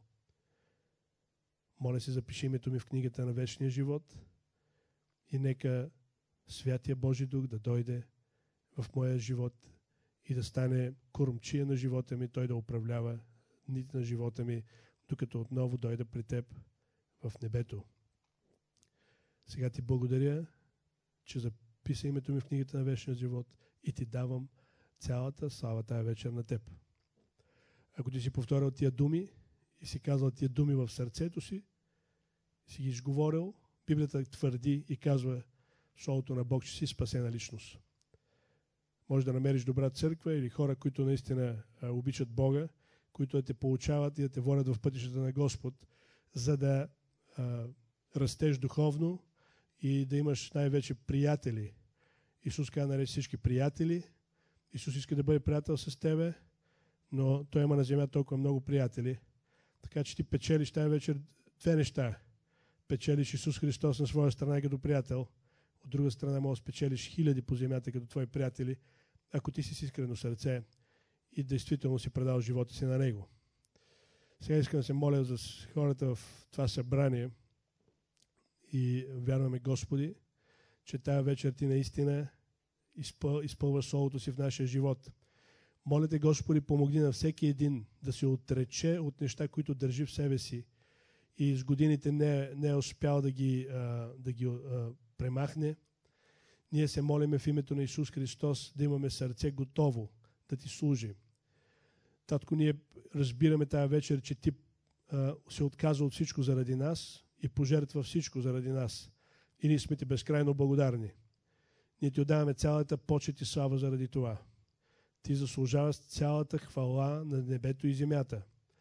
Моля се, запиши името ми в книгата на вечния живот и нека Святия Божи Дух да дойде в моя живот и да стане кормчия на живота ми, Той да управлява дните на живота ми, докато отново дойда при Теб в небето. Сега Ти благодаря, че записа името ми в книгата на вечния живот и Ти давам цялата слава тая вечер на Теб. Ако Ти си повторил тия думи и си казал тия думи в сърцето си, си ги изговорил, Библията твърди и казва в Словото на Бог, че си спасена личност. Може да намериш добра църква или хора, които наистина обичат Бога, които да те получават и да те водят в пътищата на Господ, за да растеш духовно и да имаш най-вече приятели. Исус каза, нарече всички приятели. Исус иска да бъде приятел с тебе, но Той има на земя толкова много приятели. Така че ти печелиш тази вечер две неща. Печелиш Исус Христос на своя страна като приятел. От друга страна можеш да спечелиш хиляди по земята като твои приятели, ако ти си с искрено сърце и действително си предал живота си на Него. Сега искам да се моля за хората в това събрание и вярваме, Господи, че тая вечер Ти наистина изпълваш Словото си в нашия живот. Моля те, Господи, помогни на всеки един да се отрече от неща, които държи в себе си и с годините не е успял да ги премахне. Ние се молиме в името на Исус Христос да имаме сърце готово да ти служи. Татко, ние разбираме тая вечер, че ти се отказа от всичко заради нас и пожертва всичко заради нас. И ние сме ти безкрайно благодарни. Ние ти отдаваме цялата почет и слава заради това. Ти заслужаваш цялата хвала на небето и земята.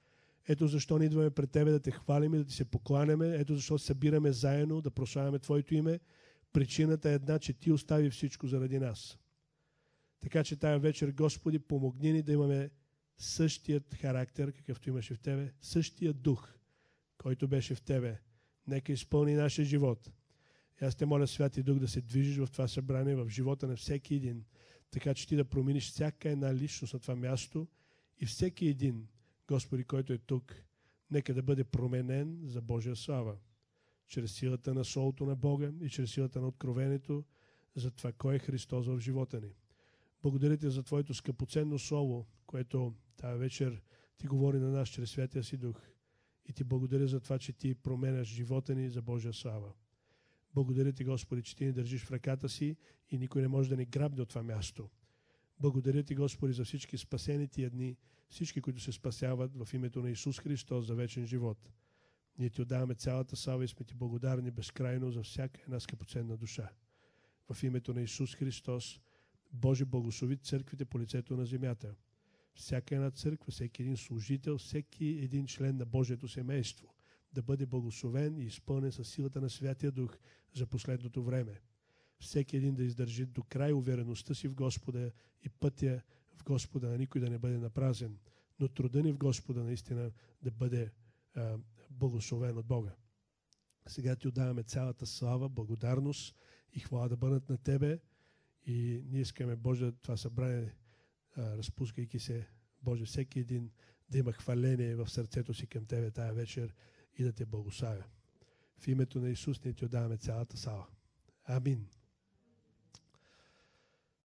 Ето защо ние идваме пред тебе да те хвалим и да ти се покланяме. Ето защо събираме заедно да прославяме твоето име. Причината е една, че ти остави всичко заради нас. Така че тая вечер, Господи, помогни ни да имаме същият характер, какъвто имаше в тебе, същия дух, който беше в тебе. Нека изпълни нашия живот. И аз те моля, Святи Дух, да се движиш в това събрание, в живота на всеки един, така че ти да промениш всяка една личност на това място и всеки един, Господи, който е тук, нека да бъде променен за Божия слава. Чрез силата на Словото на Бога и чрез силата на откровението за това, кой е Христос в живота ни. Благодаря ти за твоето скъпоценно Слово, което тази вечер ти говори на нас чрез Святия си Дух. И ти благодаря за това, че ти променяш живота ни за Божия слава. Благодаря ти, Господи, че ти ни държиш в ръката си и никой не може да ни грабне от това място. Благодаря ти, Господи, за всички спасени тия дни, всички, които се спасяват в името на Исус Христос за вечен живот. Ние ти отдаваме цялата слава и сме ти благодарни безкрайно за всяка една скъпоценна душа. В името на Исус Христос, Боже, благослови църквите по лицето на земята. Всяка една църква, всеки един служител, всеки един член на Божието семейство да бъде благословен и изпълнен със силата на Святия Дух за последното време. Всеки един да издържи до край увереността си в Господа и пътя в Господа на никой да не бъде напразен, но труда ни в Господа наистина да бъде благословен от Бога. Сега ти отдаваме цялата слава, благодарност и хвала да бъдат на Тебе и ние искаме, Боже, това събрание, разпускайки се, Боже, всеки един да има хваление в сърцето си към Тебе тая вечер и да Те благославя. В името на Исус ние ти отдаваме цялата слава. Амин.